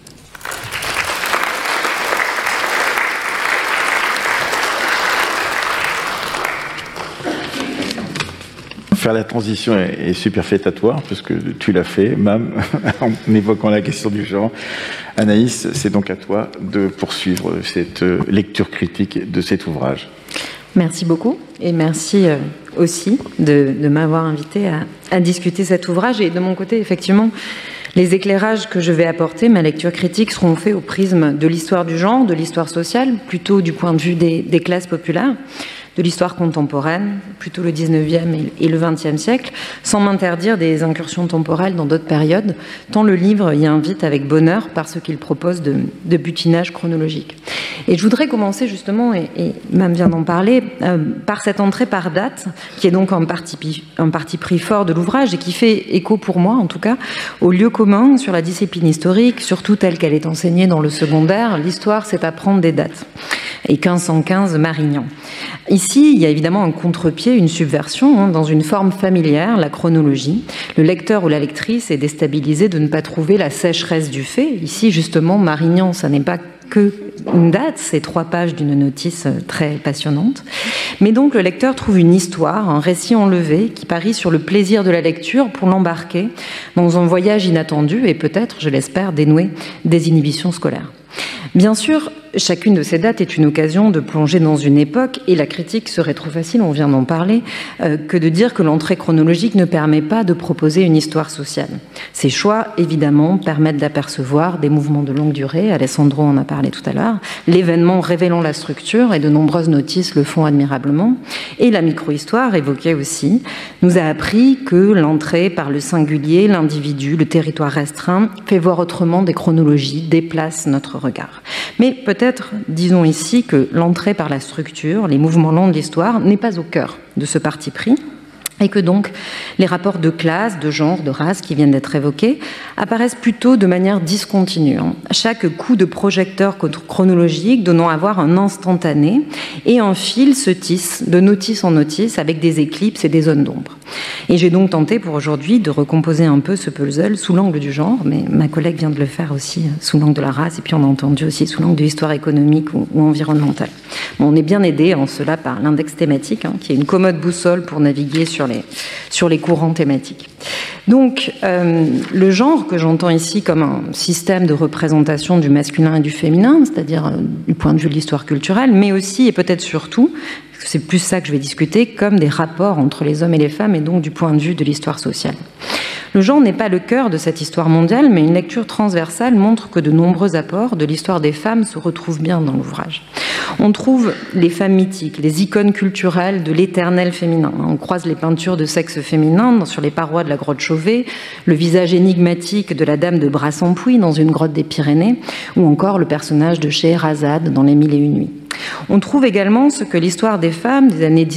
Faire la transition est super fétatoire, parce que tu l'as fait, Mam, en évoquant la question du genre. Anaïs, c'est donc à toi de poursuivre cette lecture critique de cet ouvrage. Merci beaucoup, et merci aussi de m'avoir invité à discuter cet ouvrage. Et de mon côté, effectivement, les éclairages que je vais apporter, ma lecture critique, seront faits au prisme de l'histoire du genre, de l'histoire sociale, plutôt du point de vue des classes populaires, de l'histoire contemporaine, plutôt le 19e et le 20e siècle, sans m'interdire des incursions temporelles dans d'autres périodes, tant le livre y invite avec bonheur par ce qu'il propose de butinage chronologique. Et je voudrais commencer justement, et Mam vient d'en parler, par cette entrée par date, qui est donc un parti pris fort de l'ouvrage et qui fait écho pour moi, en tout cas, au lieu commun sur la discipline historique, surtout telle qu'elle est enseignée dans le secondaire. L'histoire, c'est apprendre des dates. Et 1515, Marignan. Ici, il y a évidemment un contre-pied, une subversion, dans une forme familière, la chronologie. Le lecteur ou la lectrice est déstabilisé de ne pas trouver la sécheresse du fait. Ici, justement, Marignan, ça n'est pas que une date, c'est 3 pages d'une notice très passionnante. Mais donc, le lecteur trouve une histoire, un récit enlevé, qui parie sur le plaisir de la lecture pour l'embarquer dans un voyage inattendu et peut-être, je l'espère, dénouer des inhibitions scolaires. Bien sûr, chacune de ces dates est une occasion de plonger dans une époque, et la critique serait trop facile, on vient d'en parler, que de dire que l'entrée chronologique ne permet pas de proposer une histoire sociale. Ces choix, évidemment, permettent d'apercevoir des mouvements de longue durée, Alessandro en a parlé tout à l'heure, l'événement révélant la structure, et de nombreuses notices le font admirablement, et la micro-histoire, évoquée aussi, nous a appris que l'entrée par le singulier, l'individu, le territoire restreint, fait voir autrement des chronologies, déplace notre regard. Mais peut-être, disons ici, que l'entrée par la structure, les mouvements lents de l'histoire, n'est pas au cœur de ce parti pris, et que donc les rapports de classe, de genre, de race qui viennent d'être évoqués apparaissent plutôt de manière discontinue. Chaque coup de projecteur chronologique donnant à voir un instantané, et un fil se tisse de notice en notice avec des éclipses et des zones d'ombre. Et j'ai donc tenté pour aujourd'hui de recomposer un peu ce puzzle sous l'angle du genre, mais ma collègue vient de le faire aussi sous l'angle de la race, et puis on a entendu aussi sous l'angle de l'histoire économique ou environnementale. Bon, on est bien aidé en cela par l'index thématique, qui est une commode boussole pour naviguer sur les courants thématiques. Donc, le genre que j'entends ici comme un système de représentation du masculin et du féminin, c'est-à-dire du point de vue de l'histoire culturelle, mais aussi et peut-être surtout, c'est plus ça que je vais discuter, comme des rapports entre les hommes et les femmes, et donc du point de vue de l'histoire sociale. Le genre n'est pas le cœur de cette histoire mondiale, mais une lecture transversale montre que de nombreux apports de l'histoire des femmes se retrouvent bien dans l'ouvrage. On trouve les femmes mythiques, les icônes culturelles de l'éternel féminin. On croise les peintures de sexe féminin sur les parois de la grotte Chauvet, le visage énigmatique de la dame de Brassempouy dans une grotte des Pyrénées, ou encore le personnage de Scheherazade dans Les Mille et une nuits. On trouve également ce que l'histoire des femmes des années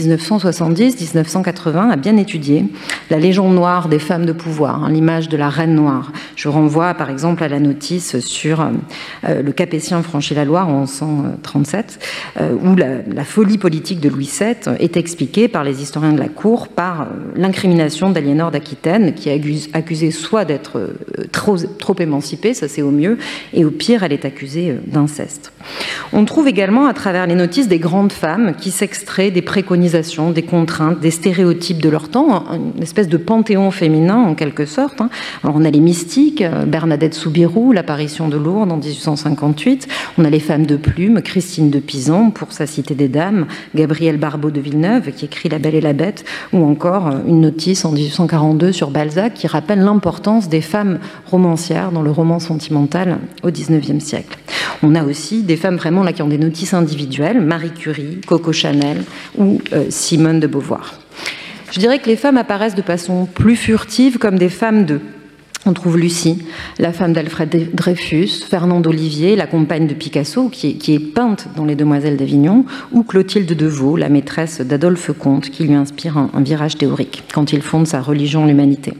1970-1980 a bien étudié, la légende noire des femmes de pouvoir, l'image de la reine noire. Je renvoie par exemple à la notice sur le Capétien franchit la Loire en 1137, où la folie politique de Louis VII est expliquée par les historiens de la cour par l'incrimination d'Aliénor d'Aquitaine, qui est accusée soit d'être trop émancipée, ça c'est au mieux, et au pire elle est accusée d'inceste. On trouve également à travers les notices des grandes femmes qui s'extraient des préconisations, des contraintes, des stéréotypes de leur temps, une espèce de panthéon féminin en quelque sorte. Alors on a les mystiques, Bernadette Soubirous, l'apparition de Lourdes en 1858, on a les femmes de plume, Christine de Pisan pour sa Cité des Dames, Gabrielle Barbeau de Villeneuve qui écrit La Belle et la Bête, ou encore une notice en 1842 sur Balzac qui rappelle l'importance des femmes romancières dans le roman sentimental au XIXe siècle. On a aussi des femmes vraiment là qui ont des notices individuelles, Marie Curie, Coco Chanel ou Simone de Beauvoir. Je dirais que les femmes apparaissent de façon plus furtive comme des femmes de... On trouve Lucie, la femme d'Alfred Dreyfus, Fernande Olivier, la compagne de Picasso, qui est peinte dans Les Demoiselles d'Avignon, ou Clotilde de Vaux, la maîtresse d'Adolphe Comte, qui lui inspire un virage théorique quand il fonde sa religion, l'humanité.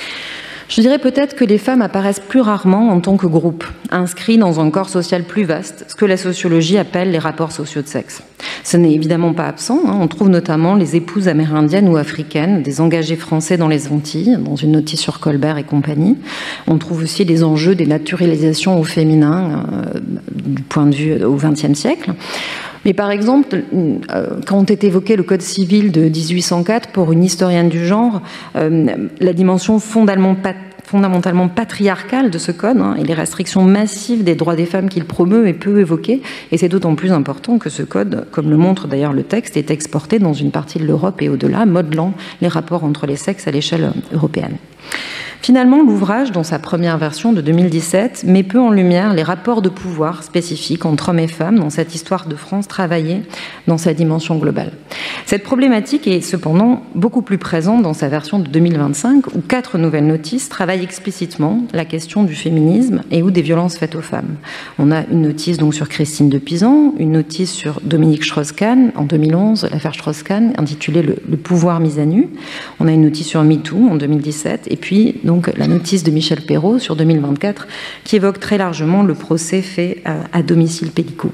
Je dirais peut-être que les femmes apparaissent plus rarement en tant que groupe, inscrits dans un corps social plus vaste, ce que la sociologie appelle les rapports sociaux de sexe. Ce n'est évidemment pas absent, on trouve notamment les épouses amérindiennes ou africaines, des engagés français dans les Antilles, dans une notice sur Colbert et compagnie. On trouve aussi les enjeux des naturalisations au féminin, du point de vue au XXe siècle. Mais par exemple, quand est évoqué le Code civil de 1804 pour une historienne du genre, la dimension fondamentalement patriarcale de ce code et les restrictions massives des droits des femmes qu'il promeut est peu évoquée, et c'est d'autant plus important que ce code, comme le montre d'ailleurs le texte, est exporté dans une partie de l'Europe et au-delà, modelant les rapports entre les sexes à l'échelle européenne. Finalement, l'ouvrage, dans sa première version de 2017, met peu en lumière les rapports de pouvoir spécifiques entre hommes et femmes dans cette histoire de France travaillée dans sa dimension globale. Cette problématique est cependant beaucoup plus présente dans sa version de 2025, où 4 nouvelles notices travaillent explicitement la question du féminisme et ou des violences faites aux femmes. On a une notice donc sur Christine de Pisan, une notice sur Dominique Strauss-Kahn en 2011, l'affaire Strauss-Kahn, intitulée le pouvoir mis à nu. On a une notice sur MeToo en 2017, et puis donc la notice de Michel Perrault sur 2024 qui évoque très largement le procès fait à domicile Pellicot,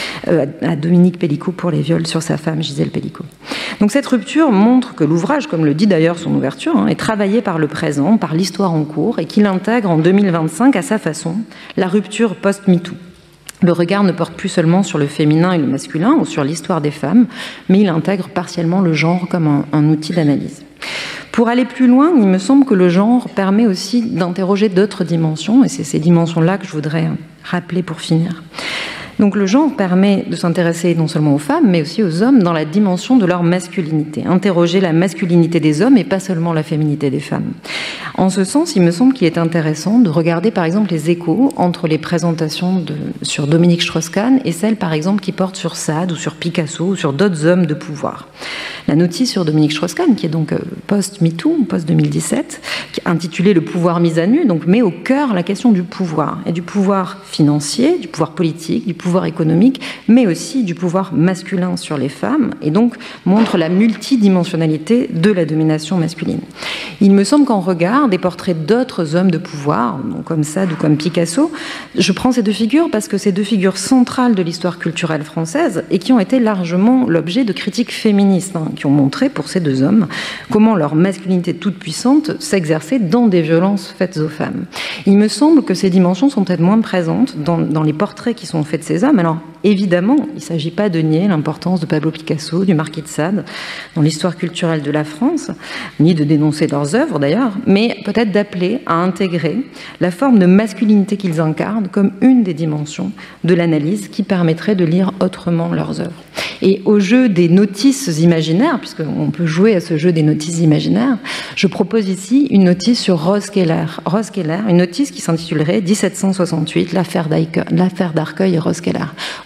à Dominique Pellicot pour les viols sur sa femme Gisèle Pellicot. Donc cette rupture montre que l'ouvrage, comme le dit d'ailleurs son ouverture, est travaillé par le présent, par l'histoire en cours, et qu'il intègre en 2025 à sa façon la rupture post-MeToo. Le regard ne porte plus seulement sur le féminin et le masculin ou sur l'histoire des femmes, mais il intègre partiellement le genre comme un outil d'analyse. Pour aller plus loin, il me semble que le genre permet aussi d'interroger d'autres dimensions, et c'est ces dimensions-là que je voudrais rappeler pour finir. Donc le genre permet de s'intéresser non seulement aux femmes, mais aussi aux hommes dans la dimension de leur masculinité. Interroger la masculinité des hommes et pas seulement la féminité des femmes. En ce sens, il me semble qu'il est intéressant de regarder par exemple les échos entre les présentations sur Dominique Strauss-Kahn et celles par exemple qui portent sur Sade ou sur Picasso ou sur d'autres hommes de pouvoir. La notice sur Dominique Strauss-Kahn, qui est donc post-MeToo, post-2017, qui est intitulée Le pouvoir mis à nu, donc met au cœur la question du pouvoir, et du pouvoir financier, du pouvoir politique, du pouvoir économique, mais aussi du pouvoir masculin sur les femmes, et donc montre la multidimensionnalité de la domination masculine. Il me semble qu'en regard des portraits d'autres hommes de pouvoir, comme Sade ou comme Picasso, je prends ces deux figures parce que c'est deux figures centrales de l'histoire culturelle française et qui ont été largement l'objet de critiques féministes, qui ont montré pour ces deux hommes comment leur masculinité toute puissante s'exerçait dans des violences faites aux femmes. Il me semble que ces dimensions sont peut-être moins présentes dans les portraits qui sont faits de ces hommes. Alors évidemment, il ne s'agit pas de nier l'importance de Pablo Picasso, du Marquis de Sade dans l'histoire culturelle de la France, ni de dénoncer leurs œuvres d'ailleurs, mais peut-être d'appeler à intégrer la forme de masculinité qu'ils incarnent comme une des dimensions de l'analyse qui permettrait de lire autrement leurs œuvres. Et au jeu des notices imaginaires, puisqu'on peut jouer à ce jeu des notices imaginaires, je propose ici une notice sur Rose Keller. Rose Keller, une notice qui s'intitulerait 1768, l'affaire d'Arcueil et Rose Keller.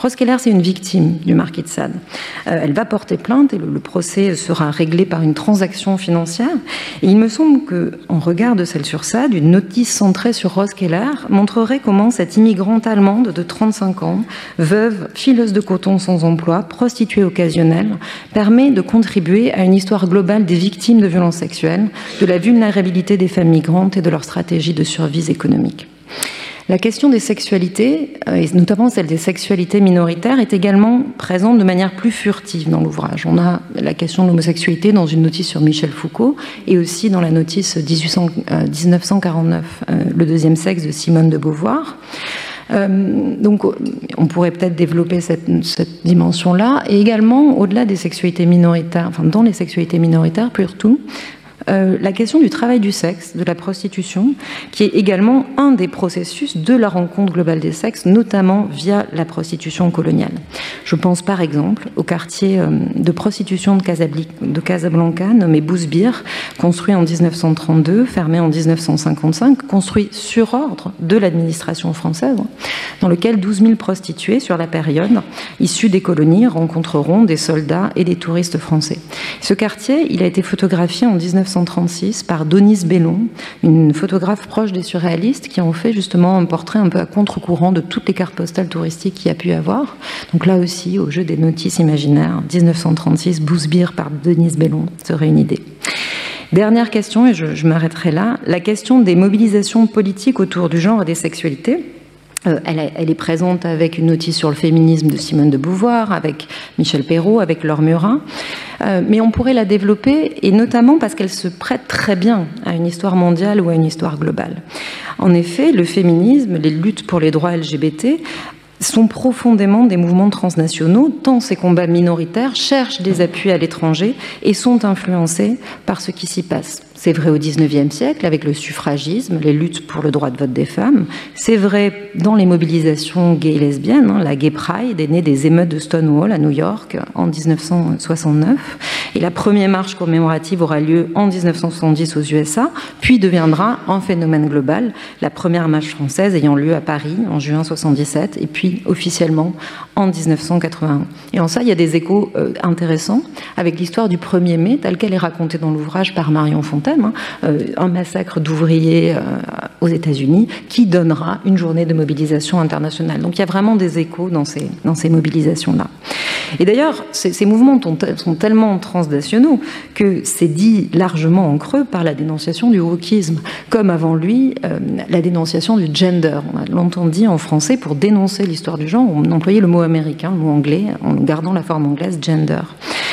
Rose Keller, c'est une victime du marquis de Sade. Elle va porter plainte et le procès sera réglé par une transaction financière. Et il me semble qu'en regard de celle sur Sade, une notice centrée sur Rose Keller montrerait comment cette immigrante allemande de 35 ans, veuve, fileuse de coton sans emploi, prostituée occasionnelle, permet de contribuer à une histoire globale des victimes de violences sexuelles, de la vulnérabilité des femmes migrantes et de leur stratégie de survie économique. La question des sexualités, et notamment celle des sexualités minoritaires, est également présente de manière plus furtive dans l'ouvrage. On a la question de l'homosexualité dans une notice sur Michel Foucault et aussi dans la notice 1949, Le deuxième sexe de Simone de Beauvoir. Donc on pourrait peut-être développer cette dimension-là, et également au-delà des sexualités minoritaires, enfin dans les sexualités minoritaires surtout, la question du travail du sexe, de la prostitution, qui est également un des processus de la rencontre globale des sexes, notamment via la prostitution coloniale. Je pense par exemple au quartier de prostitution de Casablanca, nommé Bousbir, construit en 1932, fermé en 1955, construit sur ordre de l'administration française, dans lequel 12 000 prostituées sur la période, issues des colonies, rencontreront des soldats et des touristes français. Ce quartier, il a été photographié en 1936 par Denise Bellon, une photographe proche des surréalistes qui ont fait justement un portrait un peu à contre-courant de toutes les cartes postales touristiques qu'il y a pu avoir. Donc là aussi, au jeu des notices imaginaires, 1936, Bousbir par Denise Bellon serait une idée. Dernière question, et je m'arrêterai là, la question des mobilisations politiques autour du genre et des sexualités. Elle est présente avec une notice sur le féminisme de Simone de Beauvoir, avec Michel Perrault, avec Laure Murat. Mais on pourrait la développer, et notamment parce qu'elle se prête très bien à une histoire mondiale ou à une histoire globale. En effet, le féminisme, les luttes pour les droits LGBT sont profondément des mouvements transnationaux, tant ces combats minoritaires cherchent des appuis à l'étranger et sont influencés par ce qui s'y passe. C'est vrai au XIXe siècle avec le suffragisme, les luttes pour le droit de vote des femmes. C'est vrai dans les mobilisations gays et lesbiennes. La Gay Pride est née des émeutes de Stonewall à New York en 1969. Et la première marche commémorative aura lieu en 1970 aux USA, puis deviendra un phénomène global, la première marche française ayant lieu à Paris en juin 1977 et puis officiellement en 1981. Et en ça, il y a des échos intéressants avec l'histoire du 1er mai, telle qu'elle est racontée dans l'ouvrage par Marion Fontaine. Un massacre d'ouvriers aux États-Unis qui donnera une journée de mobilisation internationale. Donc il y a vraiment des échos dans ces mobilisations-là. Et d'ailleurs, ces mouvements sont tellement transnationaux que c'est dit largement en creux par la dénonciation du wokisme, comme avant lui la dénonciation du gender. On a longtemps dit en français, pour dénoncer l'histoire du genre, on employait le mot américain, le mot anglais, en gardant la forme anglaise gender. Pourquoi ?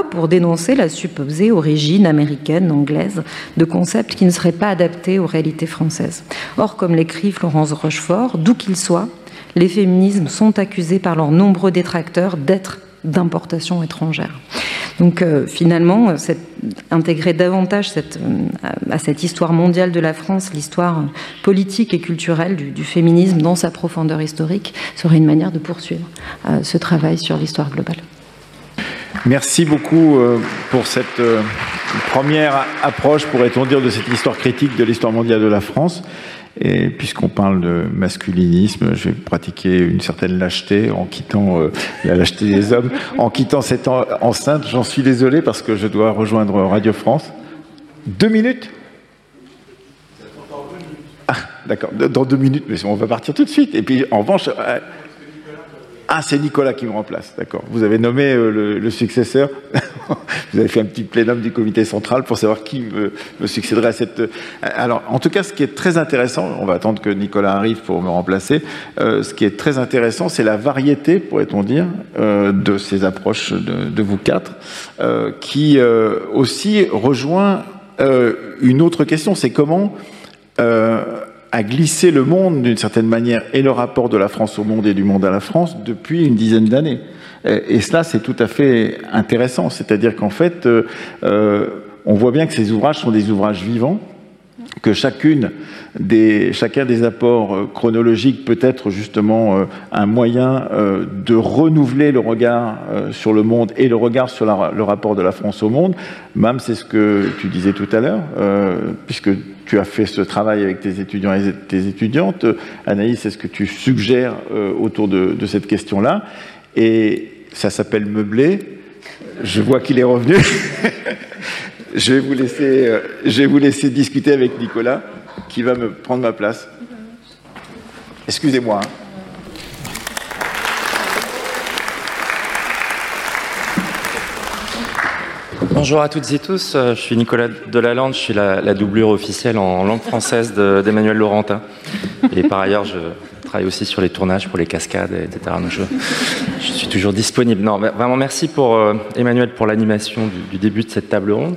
Pour dénoncer la supposée origine américaine, anglaise, de concepts qui ne seraient pas adaptés aux réalités françaises. Or, comme l'écrit Florence Rochefort, d'où qu'ils soient, les féminismes sont accusés par leurs nombreux détracteurs d'être d'importation étrangère. Donc finalement, intégrer davantage à cette histoire mondiale de la France, l'histoire politique et culturelle du féminisme dans sa profondeur historique, serait une manière de poursuivre ce travail sur l'histoire globale. Merci beaucoup pour cette première approche, pourrait-on dire, de cette histoire critique de l'histoire mondiale de la France. Et puisqu'on parle de masculinisme, je vais pratiquer une certaine lâcheté en quittant la lâcheté des hommes, en quittant cette enceinte. J'en suis désolé parce que je dois rejoindre Radio France. 2 minutes ? Ah, d'accord, dans 2 minutes, mais on va partir tout de suite. Et puis, en revanche... Ah, c'est Nicolas qui me remplace, d'accord. Vous avez nommé le successeur. Vous avez fait un petit plénum du comité central pour savoir qui me succéderait à cette... Alors, en tout cas, ce qui est très intéressant, on va attendre que Nicolas arrive pour me remplacer, ce qui est très intéressant, c'est la variété, pourrait-on dire, de ces approches de vous quatre, qui aussi rejoint une autre question, c'est comment... à glisser le monde d'une certaine manière et le rapport de la France au monde et du monde à la France depuis une dizaine d'années. Et cela, c'est tout à fait intéressant. C'est-à-dire qu'en fait, on voit bien que ces ouvrages sont des ouvrages vivants que chacun des apports chronologiques peut être justement un moyen de renouveler le regard sur le monde et le regard sur le rapport de la France au monde. Mam, c'est ce que tu disais tout à l'heure, puisque tu as fait ce travail avec tes étudiants et tes étudiantes. Anaïs, c'est ce que tu suggères autour de cette question-là. Et ça s'appelle meubler. Je vois qu'il est revenu. Je vais vous laisser discuter avec Nicolas, qui va me prendre ma place. Excusez-moi. Bonjour à toutes et tous, je suis Nicolas Delalande, je suis la doublure officielle en langue française d'Emmanuel Laurentin. Et par ailleurs, je travaille aussi sur les tournages pour les cascades, etc. Donc je suis toujours disponible. Non, vraiment merci pour Emmanuel pour l'animation du début de cette table ronde,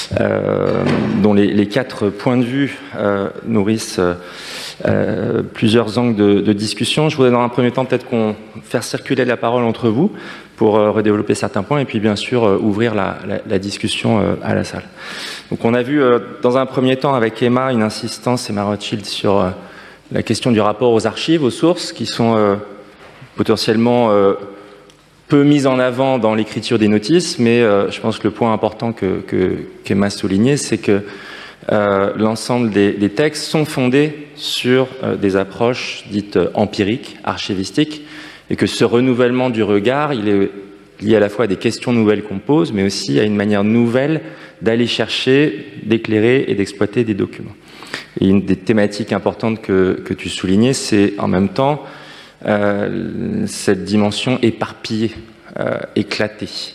dont les 4 points de vue nourrissent plusieurs angles de discussion. Je voudrais dans un premier temps peut-être faire circuler la parole entre vous pour redévelopper certains points et puis bien sûr ouvrir la discussion à la salle. Donc on a vu dans un premier temps avec Emma une insistance, Emma Rothschild, sur la question du rapport aux archives, aux sources, qui sont potentiellement peu mises en avant dans l'écriture des notices, mais je pense que le point important qu'Emma soulignait, c'est que l'ensemble des textes sont fondés sur des approches dites empiriques, archivistiques, et que ce renouvellement du regard, il est lié à la fois à des questions nouvelles qu'on pose, mais aussi à une manière nouvelle d'aller chercher, d'éclairer et d'exploiter des documents. Et une des thématiques importantes que tu soulignais, c'est en même temps cette dimension éparpillée, éclatée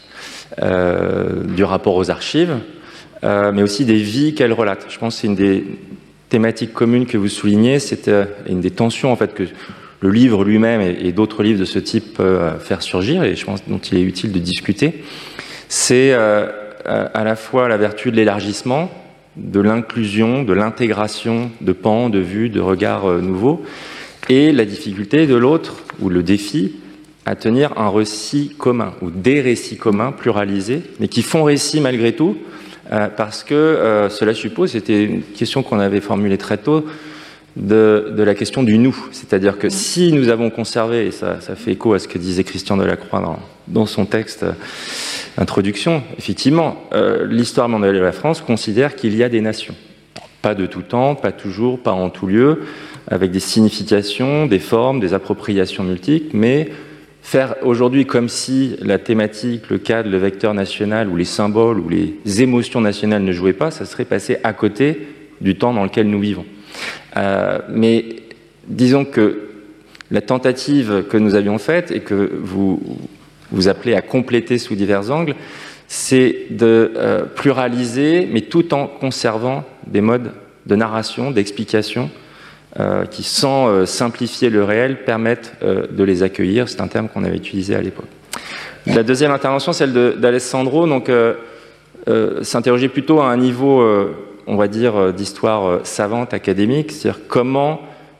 du rapport aux archives, mais aussi des vies qu'elles relatent. Je pense que c'est une des thématiques communes que vous soulignez, c'est une des tensions en fait que le livre lui-même et d'autres livres de ce type peuvent faire surgir, et je pense dont il est utile de discuter. C'est à la fois la vertu de l'élargissement, de l'inclusion, de l'intégration de pans, de vues, de regards nouveaux, et la difficulté de l'autre, ou le défi, à tenir un récit commun, ou des récits communs pluralisés, mais qui font récit malgré tout, parce que cela suppose, c'était une question qu'on avait formulée très tôt, de la question du nous. C'est-à-dire que si nous avons conservé, et ça fait écho à ce que disait Christian Delacroix dans son texte introduction, effectivement, l'histoire mondiale de la France considère qu'il y a des nations. Pas de tout temps, pas toujours, pas en tout lieu, avec des significations, des formes, des appropriations multiples, mais faire aujourd'hui comme si la thématique, le cadre, le vecteur national, ou les symboles, ou les émotions nationales ne jouaient pas, ça serait passer à côté du temps dans lequel nous vivons. Mais disons que la tentative que nous avions faite, et que vous appelez à compléter sous divers angles, c'est de pluraliser, mais tout en conservant des modes de narration, d'explication, qui, sans simplifier le réel, permettent de les accueillir. C'est un terme qu'on avait utilisé à l'époque. La deuxième intervention, celle d'Alessandro, donc s'interroger plutôt à un niveau, on va dire, d'histoire savante, académique, c'est-à-dire comment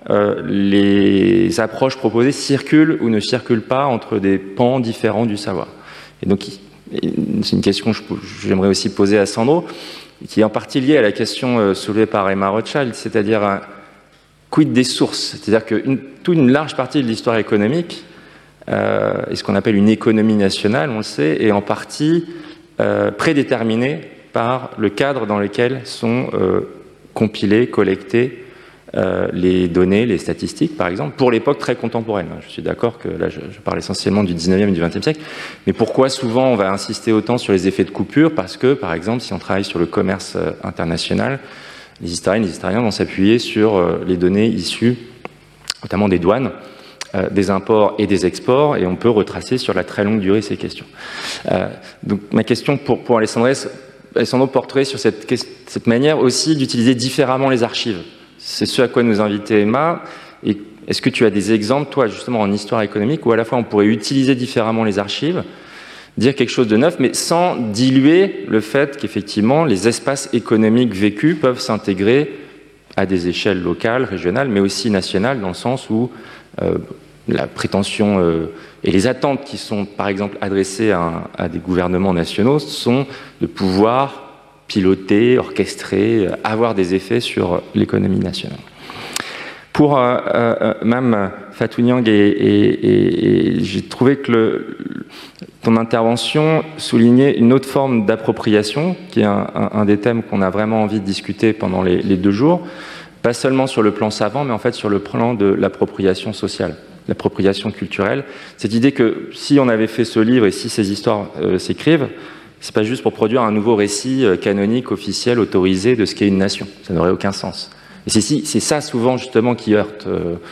les approches proposées circulent ou ne circulent pas entre des pans différents du savoir. Et donc, c'est une question que j'aimerais aussi poser à Sandro, qui est en partie liée à la question soulevée par Emma Rothschild, c'est-à-dire quid des sources. C'est-à-dire toute une large partie de l'histoire économique, et ce qu'on appelle une économie nationale, on le sait, est en partie prédéterminée par le cadre dans lequel sont compilées, collectées les données, les statistiques, par exemple, pour l'époque très contemporaine. Je suis d'accord que là, je parle essentiellement du 19e et du 20e siècle, mais pourquoi souvent on va insister autant sur les effets de coupure? Parce que, par exemple, si on travaille sur le commerce international, les historiennes et les historiens vont s'appuyer sur les données issues, notamment des douanes, des imports et des exports, et on peut retracer sur la très longue durée ces questions. Donc ma question pour Alessandro porterait sur cette manière aussi d'utiliser différemment les archives. C'est ce à quoi nous invitait Emma. Et est-ce que tu as des exemples, toi, justement, en histoire économique, où à la fois on pourrait utiliser différemment les archives, dire quelque chose de neuf, mais sans diluer le fait qu'effectivement, les espaces économiques vécus peuvent s'intégrer à des échelles locales, régionales, mais aussi nationales, dans le sens où la prétention et les attentes qui sont, par exemple, adressées à des gouvernements nationaux sont de pouvoir piloter, orchestrer, avoir des effets sur l'économie nationale. Pour Mme Fatou Niang, et j'ai trouvé que ton intervention soulignait une autre forme d'appropriation, qui est un des thèmes qu'on a vraiment envie de discuter pendant les 2 jours, pas seulement sur le plan savant, mais en fait sur le plan de l'appropriation sociale, l'appropriation culturelle. Cette idée que si on avait fait ce livre et si ces histoires s'écrivent, c'est pas juste pour produire un nouveau récit canonique, officiel, autorisé de ce qu'est une nation. Ça n'aurait aucun sens. Et c'est ça souvent justement qui heurte,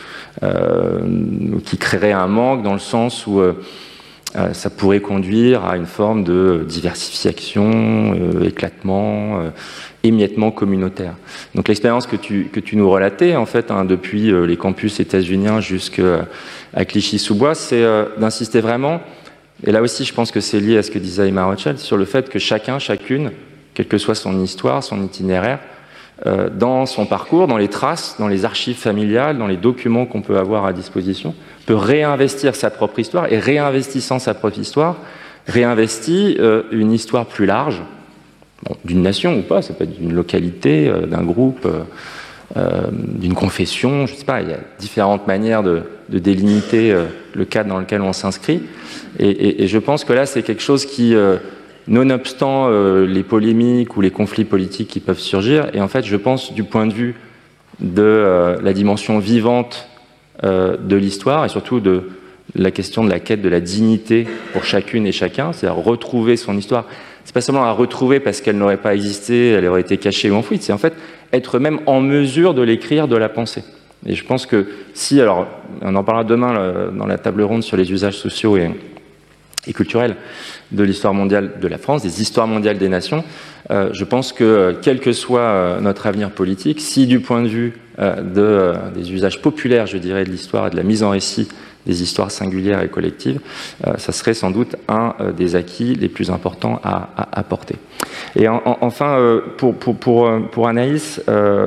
qui créerait un manque dans le sens où ça pourrait conduire à une forme de diversification, éclatement, émiettement communautaire. Donc l'expérience que tu nous relatais en fait depuis les campus états-uniens jusqu'à Clichy-sous-Bois, c'est d'insister vraiment, et là aussi je pense que c'est lié à ce que disait Emma Rothschild, sur le fait que chacun, chacune, quelle que soit son histoire, son itinéraire, dans son parcours, dans les traces, dans les archives familiales, dans les documents qu'on peut avoir à disposition, peut réinvestir sa propre histoire, et réinvestissant sa propre histoire, réinvestit une histoire plus large, bon, d'une nation ou pas, ça peut être d'une localité, d'un groupe, d'une confession, je ne sais pas, il y a différentes manières de délimiter le cadre dans lequel on s'inscrit, et je pense que là c'est quelque chose qui... nonobstant les polémiques ou les conflits politiques qui peuvent surgir, et en fait je pense du point de vue de la dimension vivante de l'histoire, et surtout de la question de la quête de la dignité pour chacune et chacun, c'est-à-dire retrouver son histoire. C'est pas seulement à retrouver parce qu'elle n'aurait pas existé, elle aurait été cachée ou enfouie, c'est en fait être même en mesure de l'écrire, de la penser. Et je pense que si, alors on en parlera demain dans la table ronde sur les usages sociaux et culturels de l'histoire mondiale de la France, des histoires mondiales des nations, je pense que quel que soit notre avenir politique, si du point de vue des usages populaires, je dirais, de l'histoire et de la mise en récit des histoires singulières et collectives, ça serait sans doute un des acquis les plus importants à apporter. Et enfin, pour Anaïs,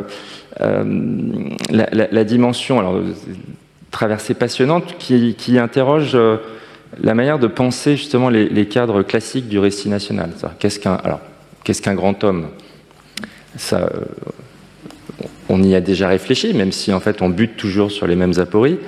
la dimension, alors traversée passionnante, qui interroge la manière de penser justement les cadres classiques du récit national. Qu'est-ce qu'un grand homme? Ça, on y a déjà réfléchi, même si en fait on bute toujours sur les mêmes apories.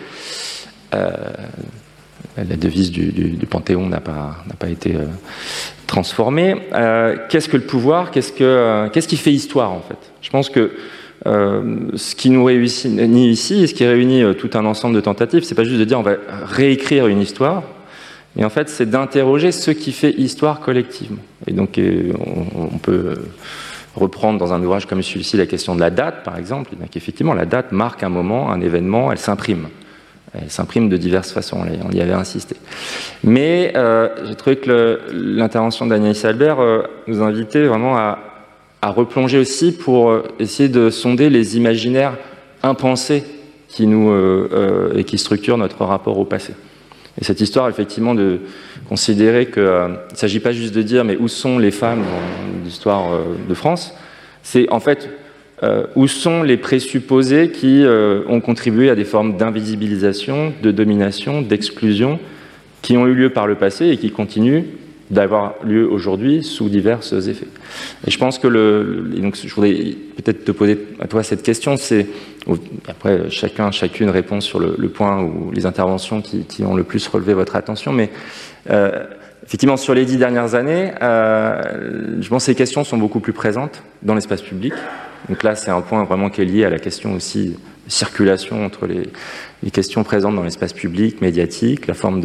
La devise du Panthéon n'a pas été transformée. Qu'est-ce que le pouvoir? Qu'est-ce qui fait histoire en fait? Je pense que ce qui nous réunit ici, et ce qui réunit tout un ensemble de tentatives, c'est pas juste de dire on va réécrire une histoire, mais en fait c'est d'interroger ce qui fait histoire collectivement. Et donc on peut reprendre dans un ouvrage comme celui-ci la question de la date par exemple, et donc effectivement la date marque un moment, un événement, elle s'imprime. Elle s'imprime de diverses façons, on y avait insisté. Mais j'ai trouvé que l'intervention d'Agnès Albert nous invitait vraiment à replonger aussi pour essayer de sonder les imaginaires impensés qui et qui structurent notre rapport au passé. Et cette histoire, effectivement, de considérer qu'il ne s'agit pas juste de dire mais où sont les femmes dans l'histoire de France, c'est en fait où sont les présupposés qui ont contribué à des formes d'invisibilisation, de domination, d'exclusion, qui ont eu lieu par le passé et qui continuent d'avoir lieu aujourd'hui sous divers effets. Et je pense que donc je voudrais peut-être te poser à toi cette question, c'est après chacune répond sur le point ou les interventions qui ont le plus relevé votre attention, mais effectivement sur les 10 dernières années, je pense que ces questions sont beaucoup plus présentes dans l'espace public. Donc là, c'est un point vraiment qui est lié à la question aussi de circulation entre les questions présentes dans l'espace public, médiatique, la forme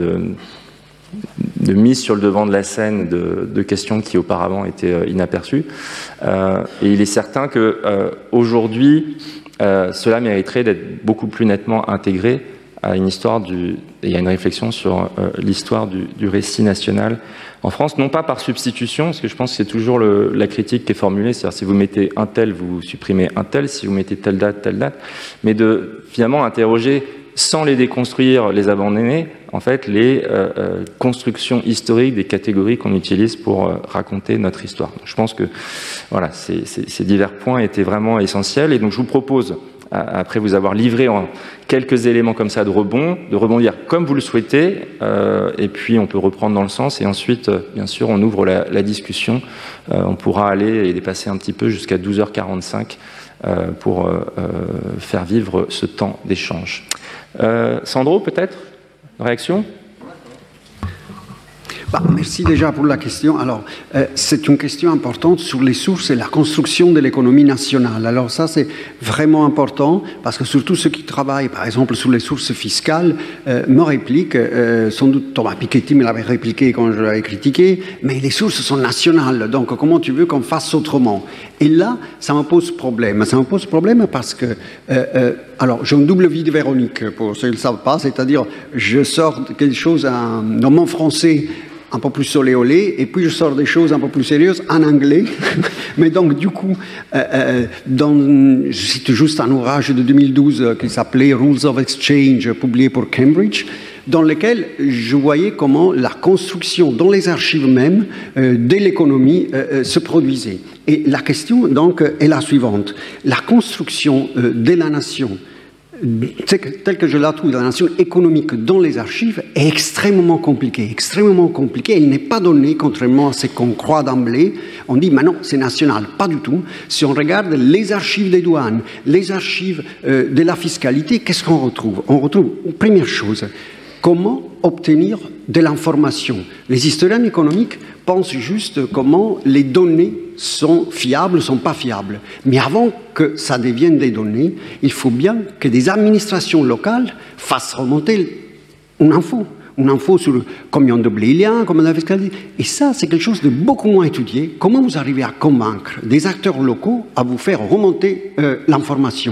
de mise sur le devant de la scène de questions qui auparavant étaient inaperçues. Et il est certain que aujourd'hui, cela mériterait d'être beaucoup plus nettement intégré à une histoire et à une réflexion sur l'histoire du récit national en France, non pas par substitution, parce que je pense que c'est toujours la critique qui est formulée, c'est-à-dire si vous mettez un tel, vous supprimez un tel, si vous mettez telle date, mais de finalement interroger, sans les déconstruire, les abandonner, en fait, les constructions historiques des catégories qu'on utilise pour raconter notre histoire. Donc, je pense que voilà, ces divers points étaient vraiment essentiels, et donc je vous propose, après vous avoir livré en quelques éléments comme ça de rebondir comme vous le souhaitez, et puis on peut reprendre dans le sens, et ensuite, bien sûr, on ouvre la discussion. On pourra aller et dépasser un petit peu jusqu'à 12h45 pour faire vivre ce temps d'échange. Sandro, peut-être ? Réaction ? Merci déjà pour la question. Alors, c'est une question importante sur les sources et la construction de l'économie nationale. Alors ça, c'est vraiment important parce que surtout ceux qui travaillent, par exemple, sur les sources fiscales, me répliquent, sans doute Thomas Piketty me l'avait répliqué quand je l'avais critiqué, mais les sources sont nationales, donc comment tu veux qu'on fasse autrement ? Et là, ça me pose problème. Ça me pose problème parce que, alors, j'ai une double vie de Véronique, pour ceux qui ne le savent pas, c'est-à-dire, je sors de quelque chose dans mon français un peu plus olé olé, et puis je sors des choses un peu plus sérieuses en anglais. Mais donc, du coup, je cite juste un ouvrage de 2012 qui s'appelait Rules of Exchange, publié pour Cambridge, dans lequel je voyais comment la construction dans les archives même de l'économie se produisait. Et la question, donc, est la suivante. La construction de la nation, telle que je la trouve dans la nation économique dans les archives, est extrêmement compliquée. Elle n'est pas donnée, contrairement à ce qu'on croit d'emblée. On dit, mais non, c'est national. Pas du tout. Si on regarde les archives des douanes, les archives de la fiscalité, qu'est-ce qu'on retrouve ? On retrouve, première chose, comment obtenir de l'information. Les historiens économiques pensent juste comment les données sont fiables, sont pas fiables. Mais avant que ça devienne des données, il faut bien que des administrations locales fassent remonter une info sur combien de blé il y a, combien de fiscalité. Et ça, c'est quelque chose de beaucoup moins étudié. Comment vous arrivez à convaincre des acteurs locaux à vous faire remonter l'information ?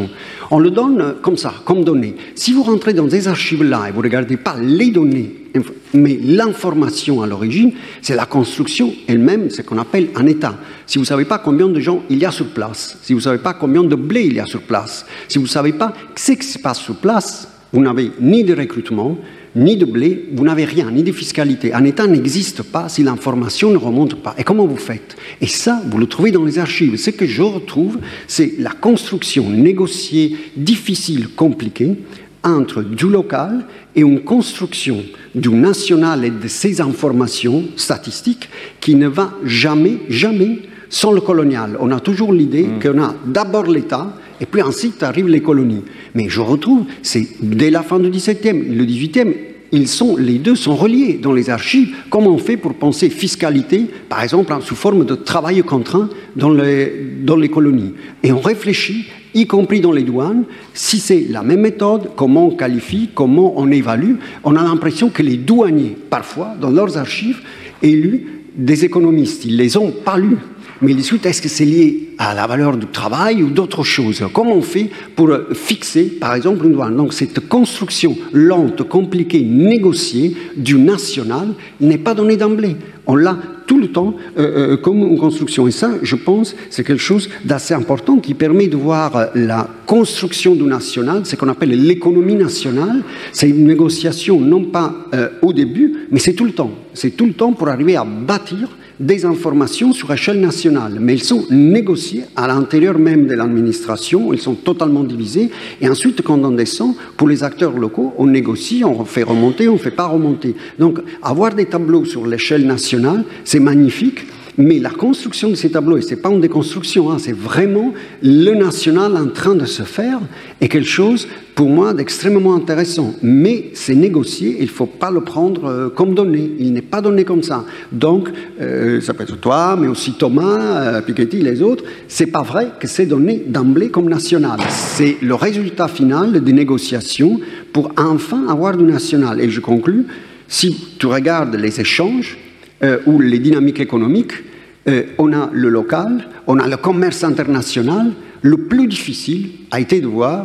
On le donne comme ça, comme données. Si vous rentrez dans des archives-là et vous ne regardez pas les données, mais l'information à l'origine, c'est la construction elle-même, ce qu'on appelle un État. Si vous ne savez pas combien de gens il y a sur place, si vous ne savez pas combien de blé il y a sur place, si vous ne savez pas ce qui se passe sur place, vous n'avez ni de recrutement, ni de blé, vous n'avez rien, ni de fiscalité. Un État n'existe pas si l'information ne remonte pas. Et comment vous faites ? Et ça, vous le trouvez dans les archives. Ce que je retrouve, c'est la construction négociée, difficile, compliquée, entre du local et une construction du national et de ces informations statistiques qui ne va jamais sans le colonial. On a toujours l'idée qu'on a d'abord l'État et puis ensuite arrivent les colonies. Mais je retrouve, c'est dès la fin du XVIIe, le XVIIIe, les deux sont reliés dans les archives. Comment on fait pour penser fiscalité, par exemple, sous forme de travail contraint dans les colonies ? Et on réfléchit, y compris dans les douanes, si c'est la même méthode, comment on qualifie, comment on évalue. On a l'impression que les douaniers, parfois, dans leurs archives, aient lu des économistes. Ils ne les ont pas lus. Mais ils discutent, est-ce que c'est lié à la valeur du travail ou d'autres choses ? Comment on fait pour fixer, par exemple, une douane ? Donc cette construction lente, compliquée, négociée du national n'est pas donnée d'emblée. On l'a tout le temps comme une construction. Et ça, je pense, c'est quelque chose d'assez important qui permet de voir la construction du national, ce qu'on appelle l'économie nationale. C'est une négociation non pas au début, mais c'est tout le temps. C'est tout le temps pour arriver à bâtir des informations sur échelle nationale, mais elles sont négociées à l'intérieur même de l'administration, elles sont totalement divisées, et ensuite, quand on descend, pour les acteurs locaux, on négocie, on fait remonter, on ne fait pas remonter. Donc, avoir des tableaux sur l'échelle nationale, c'est magnifique, mais la construction de ces tableaux, et ce n'est pas une déconstruction, c'est vraiment le national en train de se faire, est quelque chose, pour moi, d'extrêmement intéressant. Mais c'est négocié, il ne faut pas le prendre comme donné. Il n'est pas donné comme ça. Donc, ça peut être toi, mais aussi Thomas, Piketty, les autres, ce n'est pas vrai que c'est donné d'emblée comme national. C'est le résultat final des négociations pour enfin avoir du national. Et je conclus, si tu regardes les échanges, ou les dynamiques économiques, on a le local, on a le commerce international. Le plus difficile a été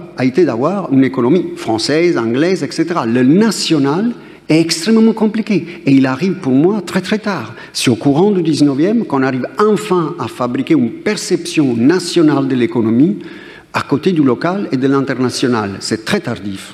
d'avoir une économie française, anglaise, etc. Le national est extrêmement compliqué et il arrive pour moi très très tard. C'est au courant du 19e qu'on arrive enfin à fabriquer une perception nationale de l'économie à côté du local et de l'international. C'est très tardif.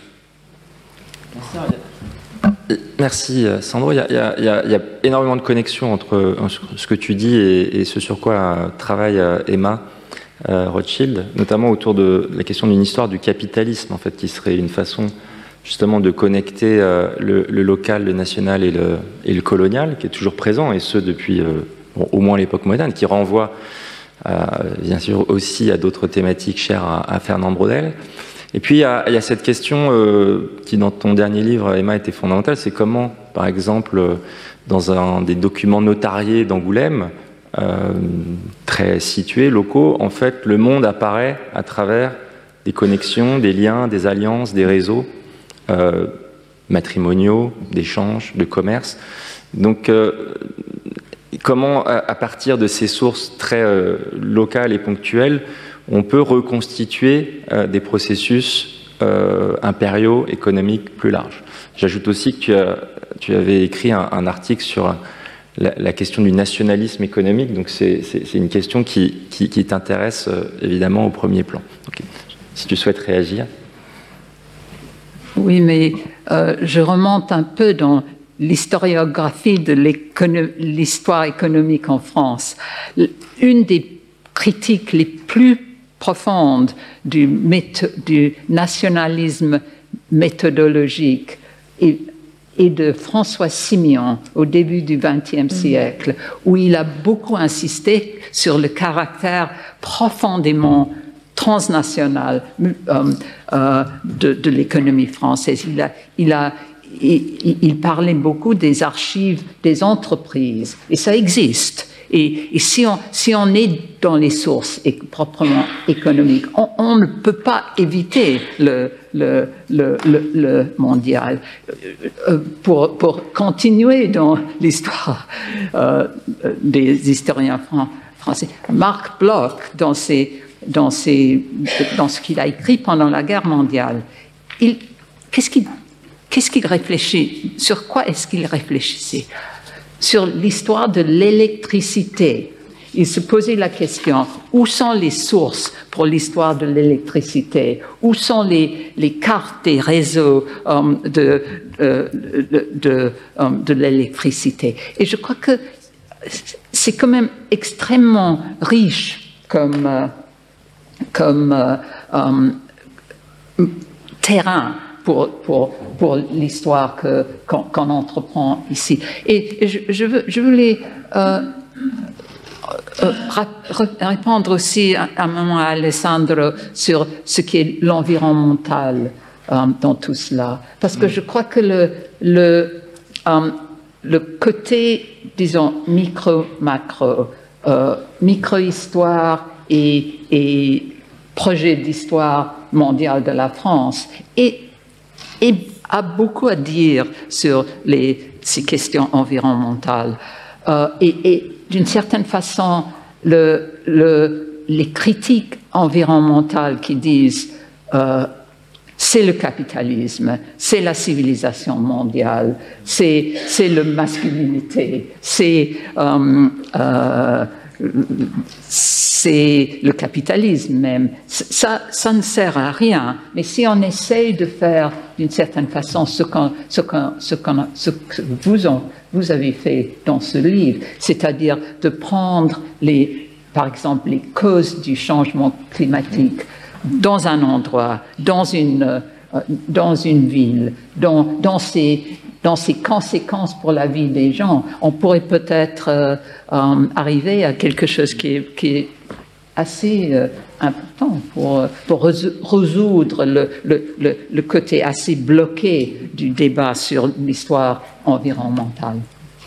Merci Sandro. Il y a énormément de connexions entre ce que tu dis et ce sur quoi travaille Emma Rothschild, notamment autour de la question d'une histoire du capitalisme, en fait, qui serait une façon justement de connecter le local, le national et le colonial, qui est toujours présent, et ce depuis au moins l'époque moderne, qui renvoie bien sûr aussi à d'autres thématiques chères à Fernand Braudel. Et puis il y a cette question qui, dans ton dernier livre, Emma, était fondamentale, c'est comment, par exemple, dans un des documents notariés d'Angoulême, très situés, locaux, en fait, le monde apparaît à travers des connexions, des liens, des alliances, des réseaux matrimoniaux, d'échanges, de commerce. Donc, comment, à partir de ces sources très locales et ponctuelles, on peut reconstituer des processus impériaux, économiques plus larges. J'ajoute aussi que tu avais écrit un article sur la question du nationalisme économique, donc c'est une question qui t'intéresse évidemment au premier plan. Donc, si tu souhaites réagir. Oui, mais je remonte un peu dans l'historiographie de l'histoire économique en France. Une des critiques les plus profondes du nationalisme méthodologique et de François Simeon au début du XXe siècle, où il a beaucoup insisté sur le caractère profondément transnational de l'économie française. Il parlait beaucoup des archives des entreprises, et ça existe. Et si on est dans les sources proprement économiques, on ne peut pas éviter le mondial. Pour continuer dans l'histoire des historiens français, Marc Bloch, dans ce qu'il a écrit pendant la guerre mondiale, qu'est-ce qu'il réfléchit? Sur quoi est-ce qu'il réfléchissait? Sur l'histoire de l'électricité. Il se posait la question, où sont les sources pour l'histoire de l'électricité? Où sont les cartes des réseaux de l'électricité? Et je crois que c'est quand même extrêmement riche comme terrain pour l'histoire qu'on entreprend ici. Et je voulais répondre aussi un moment à Alessandro sur ce qui est l'environnemental dans tout cela. Parce que je crois que le côté, disons, micro-macro, micro-histoire et projet d'histoire mondiale de la France et a beaucoup à dire sur ces questions environnementales. Et d'une certaine façon, les critiques environnementales qui disent c'est le capitalisme, c'est la civilisation mondiale, c'est la masculinité, c'est le capitalisme même. Ça ne sert à rien. Mais si on essaye de faire d'une certaine façon ce que vous avez fait dans ce livre, c'est-à-dire de prendre par exemple les causes du changement climatique dans un endroit, dans une ville, dans ses conséquences pour la vie des gens, on pourrait peut-être arriver à quelque chose qui est assez important pour résoudre le côté assez bloqué du débat sur l'histoire environnementale.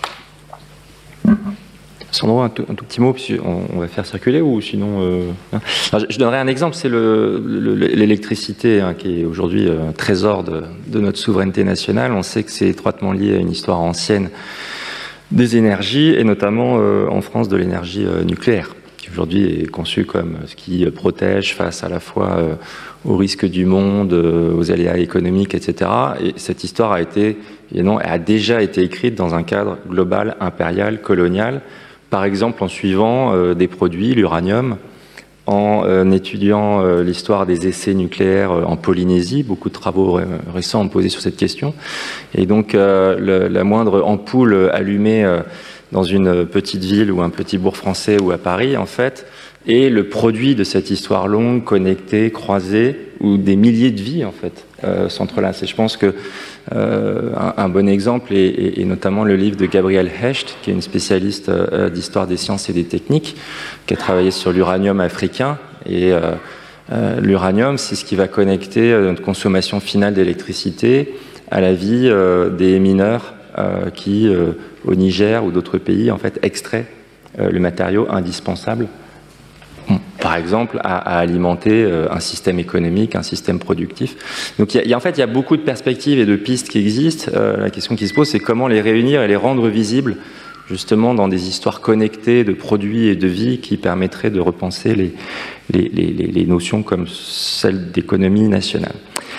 Sandro, un tout petit mot, puis on va faire circuler, ou sinon... Alors, je donnerai un exemple, c'est l'électricité, qui est aujourd'hui un trésor de notre souveraineté nationale. On sait que c'est étroitement lié à une histoire ancienne des énergies, et notamment en France de l'énergie nucléaire, qui aujourd'hui est conçue comme ce qui protège face à la fois aux risques du monde, aux aléas économiques, etc. Et cette histoire a déjà été écrite dans un cadre global, impérial, colonial, par exemple en suivant des produits, l'uranium, en étudiant l'histoire des essais nucléaires en Polynésie. Beaucoup de travaux récents ont posé sur cette question. Et donc la moindre ampoule allumée dans une petite ville ou un petit bourg français ou à Paris, en fait, est le produit de cette histoire longue, connectée, croisée, où des milliers de vies en fait s'entrelacent. Et je pense que un bon exemple est notamment le livre de Gabrielle Hecht, qui est une spécialiste d'histoire des sciences et des techniques, qui a travaillé sur l'uranium africain. Et l'uranium, c'est ce qui va connecter notre consommation finale d'électricité à la vie des mineurs qui, au Niger ou d'autres pays, en fait, extraient le matériau indispensable, par exemple, à alimenter un système économique, un système productif. Donc, en fait, il y a beaucoup de perspectives et de pistes qui existent. La question qui se pose, c'est comment les réunir et les rendre visibles, justement, dans des histoires connectées de produits et de vie qui permettraient de repenser les notions comme celles d'économie nationale.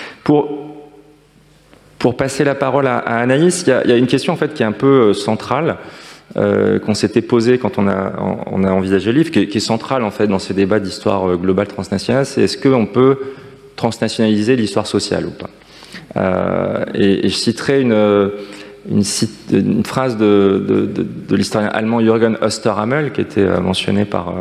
Pour passer la parole à Anaïs, il y a une question en fait qui est un peu centrale, qu'on s'était posée quand on a envisagé le livre, qui est centrale en fait dans ces débats d'histoire globale transnationale, c'est est-ce qu'on peut transnationaliser l'histoire sociale ou pas. Et je citerai une phrase de l'historien allemand Jürgen Osterhammel, qui était mentionné par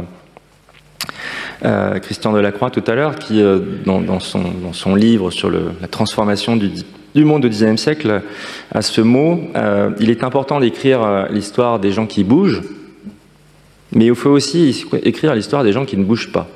Christian Delacroix tout à l'heure, qui dans son livre sur la transformation du monde au XIXe siècle a ce mot. Il est important d'écrire l'histoire des gens qui bougent, mais il faut aussi écrire l'histoire des gens qui ne bougent pas.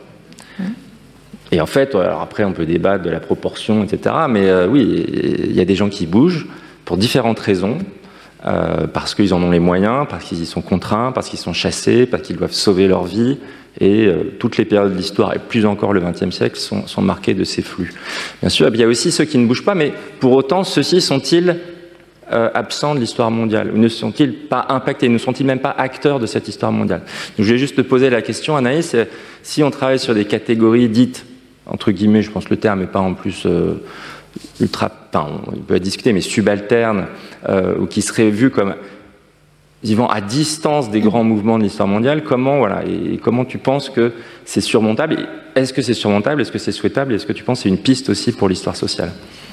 Et en fait, alors après on peut débattre de la proportion, etc. Mais oui, il y a des gens qui bougent pour différentes raisons, parce qu'ils en ont les moyens, parce qu'ils y sont contraints, parce qu'ils sont chassés, parce qu'ils doivent sauver leur vie. Et toutes les périodes de l'histoire, et plus encore le XXe siècle, sont marquées de ces flux. Bien sûr, il y a aussi ceux qui ne bougent pas, mais pour autant, ceux-ci sont-ils absents de l'histoire mondiale? Ou ne sont-ils pas impactés? Ne sont-ils même pas acteurs de cette histoire mondiale? Donc, je vais juste te poser la question, Anaïs, si on travaille sur des catégories dites, entre guillemets, je pense que le terme n'est pas en plus ultra, enfin, on peut discuter, mais subalternes, ou qui seraient vus comme vivant à distance des grands mouvements de l'histoire mondiale, comment tu penses que c'est surmontable? Est-ce que c'est surmontable? Est-ce que c'est souhaitable? Est-ce que tu penses que c'est une piste aussi pour l'histoire sociale?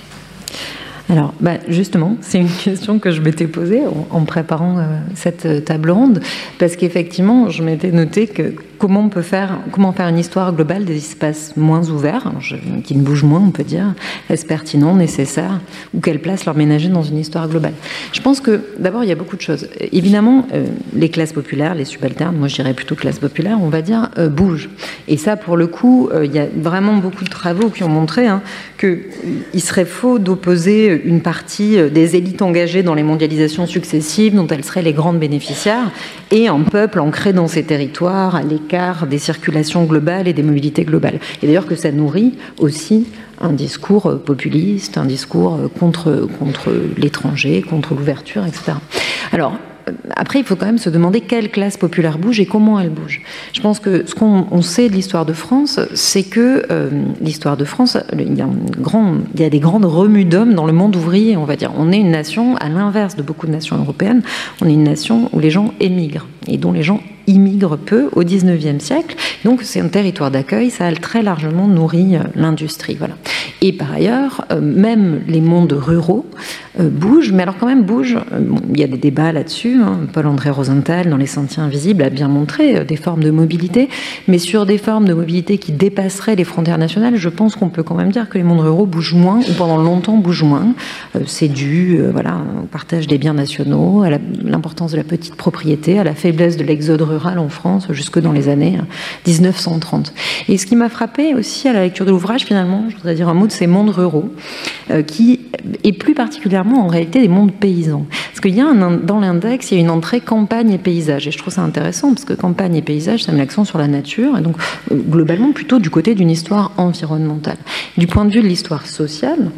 Alors, justement, c'est une question que je m'étais posée en préparant cette table ronde, parce qu'effectivement, je m'étais noté que comment faire une histoire globale des espaces moins ouverts, qui ne bougent moins, on peut dire, est-ce pertinent, nécessaire, ou quelle place leur ménager dans une histoire globale? Je pense que, d'abord, il y a beaucoup de choses. Évidemment, les classes populaires, les subalternes, moi je dirais plutôt classes populaires, on va dire, bougent. Et ça, pour le coup, il y a vraiment beaucoup de travaux qui ont montré qu'il serait faux d'opposer une partie des élites engagées dans les mondialisations successives, dont elles seraient les grandes bénéficiaires, et un peuple ancré dans ces territoires, à l'écart des circulations globales et des mobilités globales. Et d'ailleurs que ça nourrit aussi un discours populiste, un discours contre l'étranger, contre l'ouverture, etc. Alors, après, il faut quand même se demander quelle classe populaire bouge et comment elle bouge. Je pense que ce qu'on sait de l'histoire de France, c'est que l'histoire de France, il y a des grandes remues d'hommes dans le monde ouvrier, on va dire. On est une nation, à l'inverse de beaucoup de nations européennes, on est une nation où les gens émigrent et dont les gens immigrent peu au XIXe siècle. Donc c'est un territoire d'accueil, ça a très largement nourri l'industrie. Voilà. Et par ailleurs, même les mondes ruraux bougent, mais alors quand même bougent. Il y a des débats là-dessus. Paul-André Rosenthal, dans Les Sentiers Invisibles, a bien montré des formes de mobilité, mais sur des formes de mobilité qui dépasseraient les frontières nationales, je pense qu'on peut quand même dire que les mondes ruraux bougent moins, ou pendant longtemps bougent moins. C'est dû au partage des biens nationaux, à l'importance de la petite propriété, à la faiblesse de l'exode rural en France jusque dans les années 1930. Et ce qui m'a frappé aussi à la lecture de l'ouvrage, finalement, je voudrais dire un mot de ces mondes ruraux, qui est plus particulièrement en réalité des mondes paysans. Parce qu'il y a dans l'index, il y a une entrée campagne et paysage. Et je trouve ça intéressant, parce que campagne et paysage, ça met l'accent sur la nature, et donc globalement plutôt du côté d'une histoire environnementale. Du point de vue de l'histoire sociale,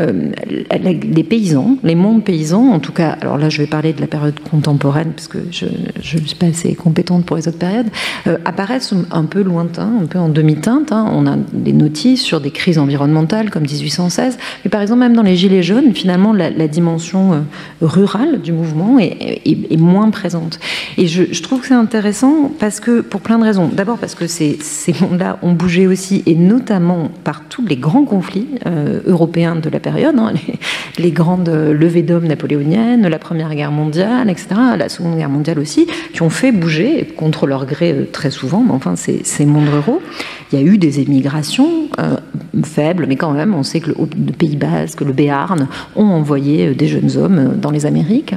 les paysans, les mondes paysans, en tout cas, alors là je vais parler de la période contemporaine, parce que je ne suis pas assez compétente pour les autres périodes, apparaissent un peu lointains, un peu en demi-teinte. On a des notices sur des crises environnementales comme 1816, mais par exemple même dans les Gilets jaunes, finalement la dimension rurale centrale du mouvement est moins présente. Et je trouve que c'est intéressant parce que, pour plein de raisons. D'abord parce que ces mondes-là ont bougé aussi, et notamment par tous les grands conflits européens de la période, hein, les grandes levées d'hommes napoléoniennes, la Première Guerre mondiale, etc., la Seconde Guerre mondiale aussi, qui ont fait bouger, contre leur gré très souvent, mais enfin ces mondes ruraux. Il y a eu des émigrations faibles, mais quand même, on sait que le Pays Basque, le Béarn ont envoyé des jeunes hommes dans les Amériques.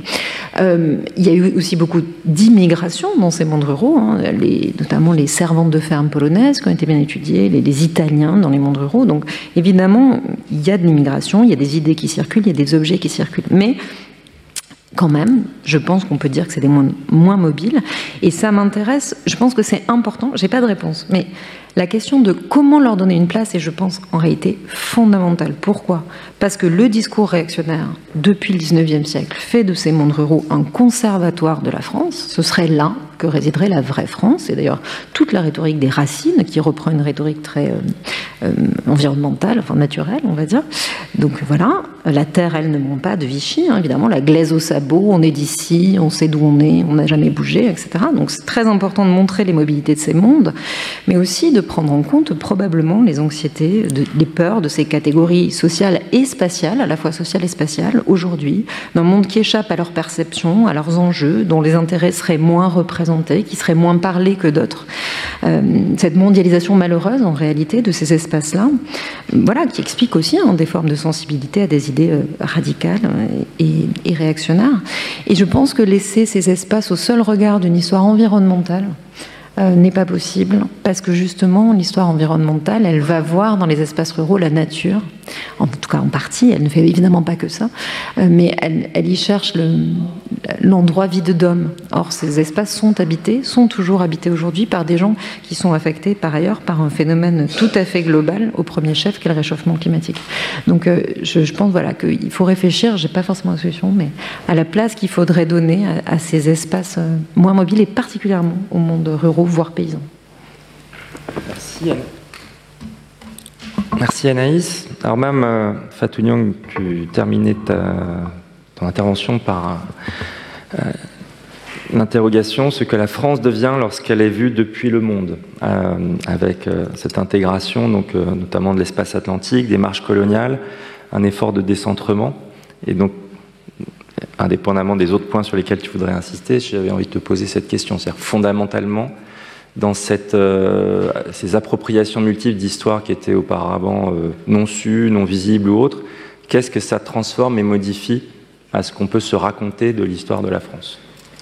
Il y a eu aussi beaucoup d'immigration dans ces mondes ruraux, hein, notamment les servantes de ferme polonaises qui ont été bien étudiées, les Italiens dans les mondes ruraux. Donc évidemment, il y a de l'immigration, il y a des idées qui circulent, il y a des objets qui circulent. Mais quand même, je pense qu'on peut dire que c'est des mondes moins mobiles. Et ça m'intéresse, je pense que c'est important, j'ai pas de réponse, mais la question de comment leur donner une place est, je pense, en réalité fondamentale. Pourquoi ? Parce que le discours réactionnaire, depuis le 19e siècle, fait de ces mondes ruraux un conservatoire de la France. Ce serait là que résiderait la vraie France. Et d'ailleurs, toute la rhétorique des Racines, qui reprend une rhétorique très environnementale, enfin naturelle, on va dire. Donc voilà, la terre, elle ne ment pas de Vichy, hein, évidemment, la glaise au sabot, on est d'ici, on sait d'où on est, on n'a jamais bougé, etc. Donc c'est très important de montrer les mobilités de ces mondes, mais aussi de prendre en compte probablement les anxiétés, les peurs de ces catégories sociales et spatiales, à la fois sociales et spatiales, aujourd'hui, d'un monde qui échappe à leur perception, à leurs enjeux, dont les intérêts seraient moins représentés, qui seraient moins parlés que d'autres. Cette mondialisation malheureuse, en réalité, de ces espaces-là, voilà, qui explique aussi des formes de sensibilité à des idées radicales et réactionnaires. Et je pense que laisser ces espaces au seul regard d'une histoire environnementale n'est pas possible, parce que justement l'histoire environnementale, elle va voir dans les espaces ruraux la nature, en tout cas en partie, elle ne fait évidemment pas que ça, mais elle y cherche l'endroit vide d'hommes. Or ces espaces sont toujours habités aujourd'hui par des gens qui sont affectés par ailleurs par un phénomène tout à fait global, au premier chef, qui est le réchauffement climatique. Donc je pense voilà, qu'il faut réfléchir, j'ai pas forcément la solution, mais à la place qu'il faudrait donner à ces espaces moins mobiles, et particulièrement au monde ruraux, voire paysans. Merci Anne. Merci Anaïs. Alors même Fatou Niang, tu terminais ton intervention par l'interrogation, ce que la France devient lorsqu'elle est vue depuis le monde, avec cette intégration, donc, notamment de l'espace atlantique, des marches coloniales, un effort de décentrement. Et donc, indépendamment des autres points sur lesquels tu voudrais insister, j'avais envie de te poser cette question. C'est-à-dire, fondamentalement, dans ces appropriations multiples d'histoires qui étaient auparavant non sues, non visibles ou autres, qu'est-ce que ça transforme et modifie à ce qu'on peut se raconter de l'histoire de la France ?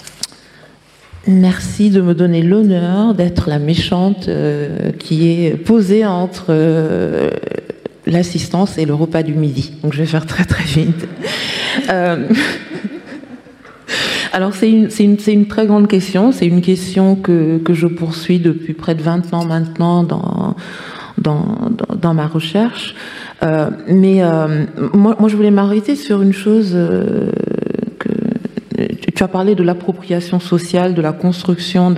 Merci de me donner l'honneur d'être la méchante qui est posée entre l'assistance et le repas du midi. Donc je vais faire très très vite. Alors c'est une très grande question, c'est une question que je poursuis depuis près de 20 ans maintenant dans ma recherche. Mais moi je voulais m'arrêter sur une chose que tu as parlé de l'appropriation sociale, de la construction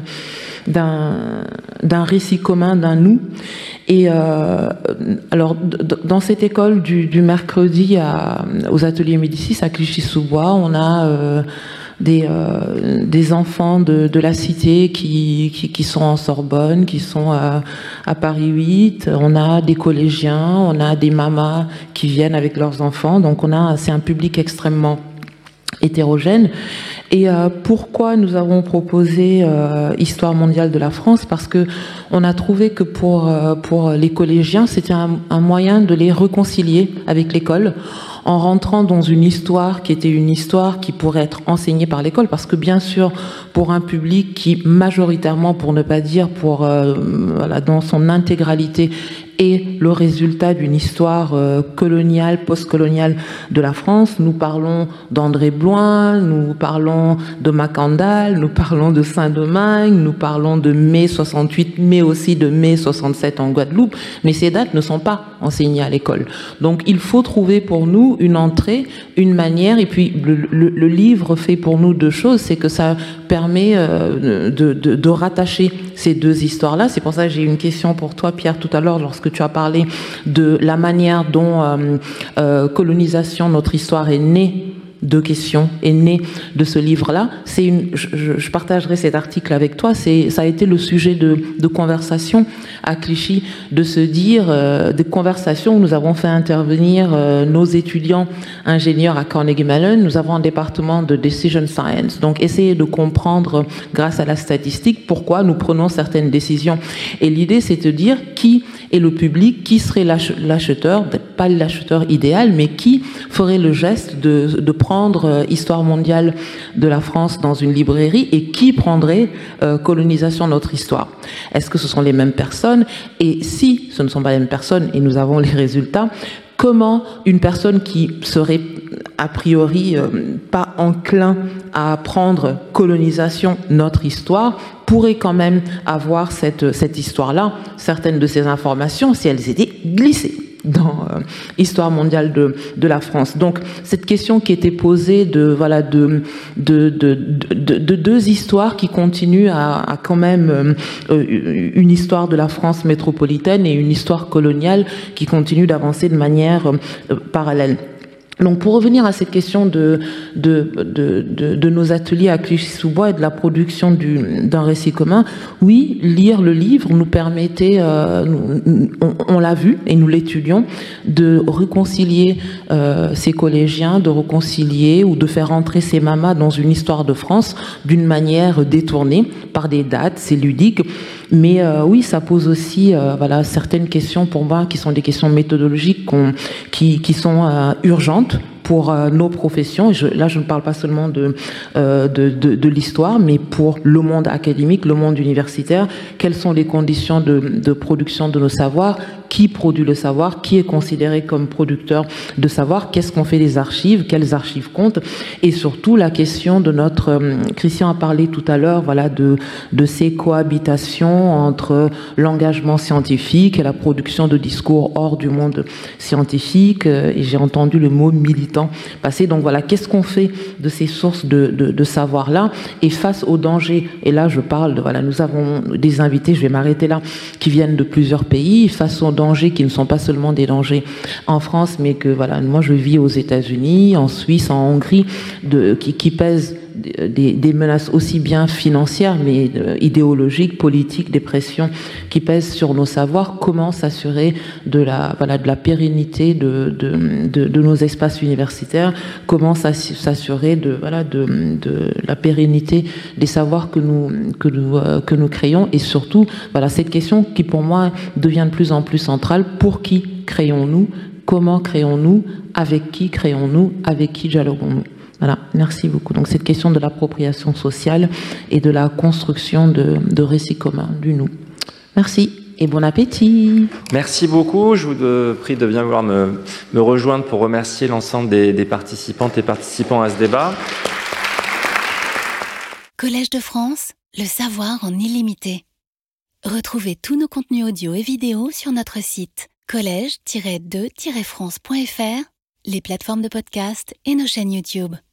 d'un récit commun, d'un nous. Et alors, dans cette école du mercredi aux ateliers Médicis à Clichy-sous-Bois, on a des enfants de la cité qui sont en Sorbonne, qui sont à Paris 8. On a des collégiens, on a des mamas qui viennent avec leurs enfants. Donc c'est un public extrêmement hétérogène. Et pourquoi nous avons proposé Histoire mondiale de la France ? Parce que on a trouvé que pour les collégiens, c'était un moyen de les réconcilier avec l'école, en rentrant dans une histoire qui était une histoire qui pourrait être enseignée par l'école, parce que bien sûr, pour un public qui majoritairement, pour ne pas dire dans son intégralité, est le résultat d'une histoire coloniale, post-coloniale de la France. Nous parlons d'André Bloin, nous parlons de Macandal, nous parlons de Saint-Domingue, nous parlons de mai 68, mais aussi de mai 67 en Guadeloupe. Mais ces dates ne sont pas enseignées à l'école. Donc il faut trouver pour nous une entrée, une manière, et puis le livre fait pour nous deux choses, c'est que ça permet de rattacher ces deux histoires-là. C'est pour ça que j'ai une question pour toi, Pierre, tout à l'heure, lorsque tu as parlé de la manière dont colonisation, notre histoire est née de questions est né de ce livre-là. Je partagerai cet article avec toi. Ça a été le sujet de conversation à Clichy, de se dire, des conversations où nous avons fait intervenir nos étudiants ingénieurs à Carnegie Mellon. Nous avons un département de Decision Science. Donc, essayer de comprendre, grâce à la statistique, pourquoi nous prenons certaines décisions. Et l'idée, c'est de dire qui est le public, qui serait l'acheteur, pas l'acheteur idéal, mais qui ferait le geste de prendre Histoire mondiale de la France dans une librairie et qui prendrait Colonisation de notre histoire. Est-ce que ce sont les mêmes personnes? Et si ce ne sont pas les mêmes personnes, et nous avons les résultats, comment une personne qui serait a priori pas enclin à prendre Colonisation, notre histoire, pourrait quand même avoir cette histoire-là, certaines de ces informations, si elles étaient glissées dans Histoire mondiale de la France. Donc cette question qui était posée de deux histoires qui continuent à quand même une histoire de la France métropolitaine et une histoire coloniale qui continue d'avancer de manière parallèle. Donc, pour revenir à cette question de nos ateliers à Clichy-sous-Bois et de la production d'un récit commun, oui, lire le livre nous permettait, on l'a vu et nous l'étudions, de réconcilier ces collégiens, de réconcilier ou de faire entrer ces mamas dans une histoire de France d'une manière détournée par des dates, c'est ludique. Mais oui, ça pose aussi certaines questions pour moi qui sont des questions méthodologiques qui sont urgentes pour nos professions. Là, je ne parle pas seulement de l'histoire, mais pour le monde académique, le monde universitaire. Quelles sont les conditions de production de nos savoirs? Qui produit le savoir? Qui est considéré comme producteur de savoir? Qu'est-ce qu'on fait des archives? Quelles archives comptent? Et surtout, la question de notre... Christian a parlé tout à l'heure de ces cohabitations entre l'engagement scientifique et la production de discours hors du monde scientifique. Et j'ai entendu le mot militant passer. Donc voilà, qu'est-ce qu'on fait de ces sources de savoir-là? Et face aux dangers, et là je parle, nous avons des invités, je vais m'arrêter là, qui viennent de plusieurs pays, face aux dangers qui ne sont pas seulement des dangers en France, mais que moi je vis aux États-Unis, en Suisse, en Hongrie, qui pèsent des menaces aussi bien financières, mais idéologiques, politiques, des pressions qui pèsent sur nos savoirs. Comment s'assurer de la pérennité de nos espaces universitaires? Comment s'assurer de la pérennité des savoirs que nous créons? Et surtout, cette question qui pour moi devient de plus en plus centrale: pour qui créons-nous? Comment créons-nous? Avec qui créons-nous? Avec qui dialoguons-nous? Voilà, merci beaucoup. Donc cette question de l'appropriation sociale et de la construction de récits communs du nous. Merci et bon appétit. Merci beaucoup. Je vous prie de bien vouloir me rejoindre pour remercier l'ensemble des participantes et participants à ce débat. Collège de France, le savoir en illimité. Retrouvez tous nos contenus audio et vidéo sur notre site collège-2-france.fr, les plateformes de podcast et nos chaînes YouTube.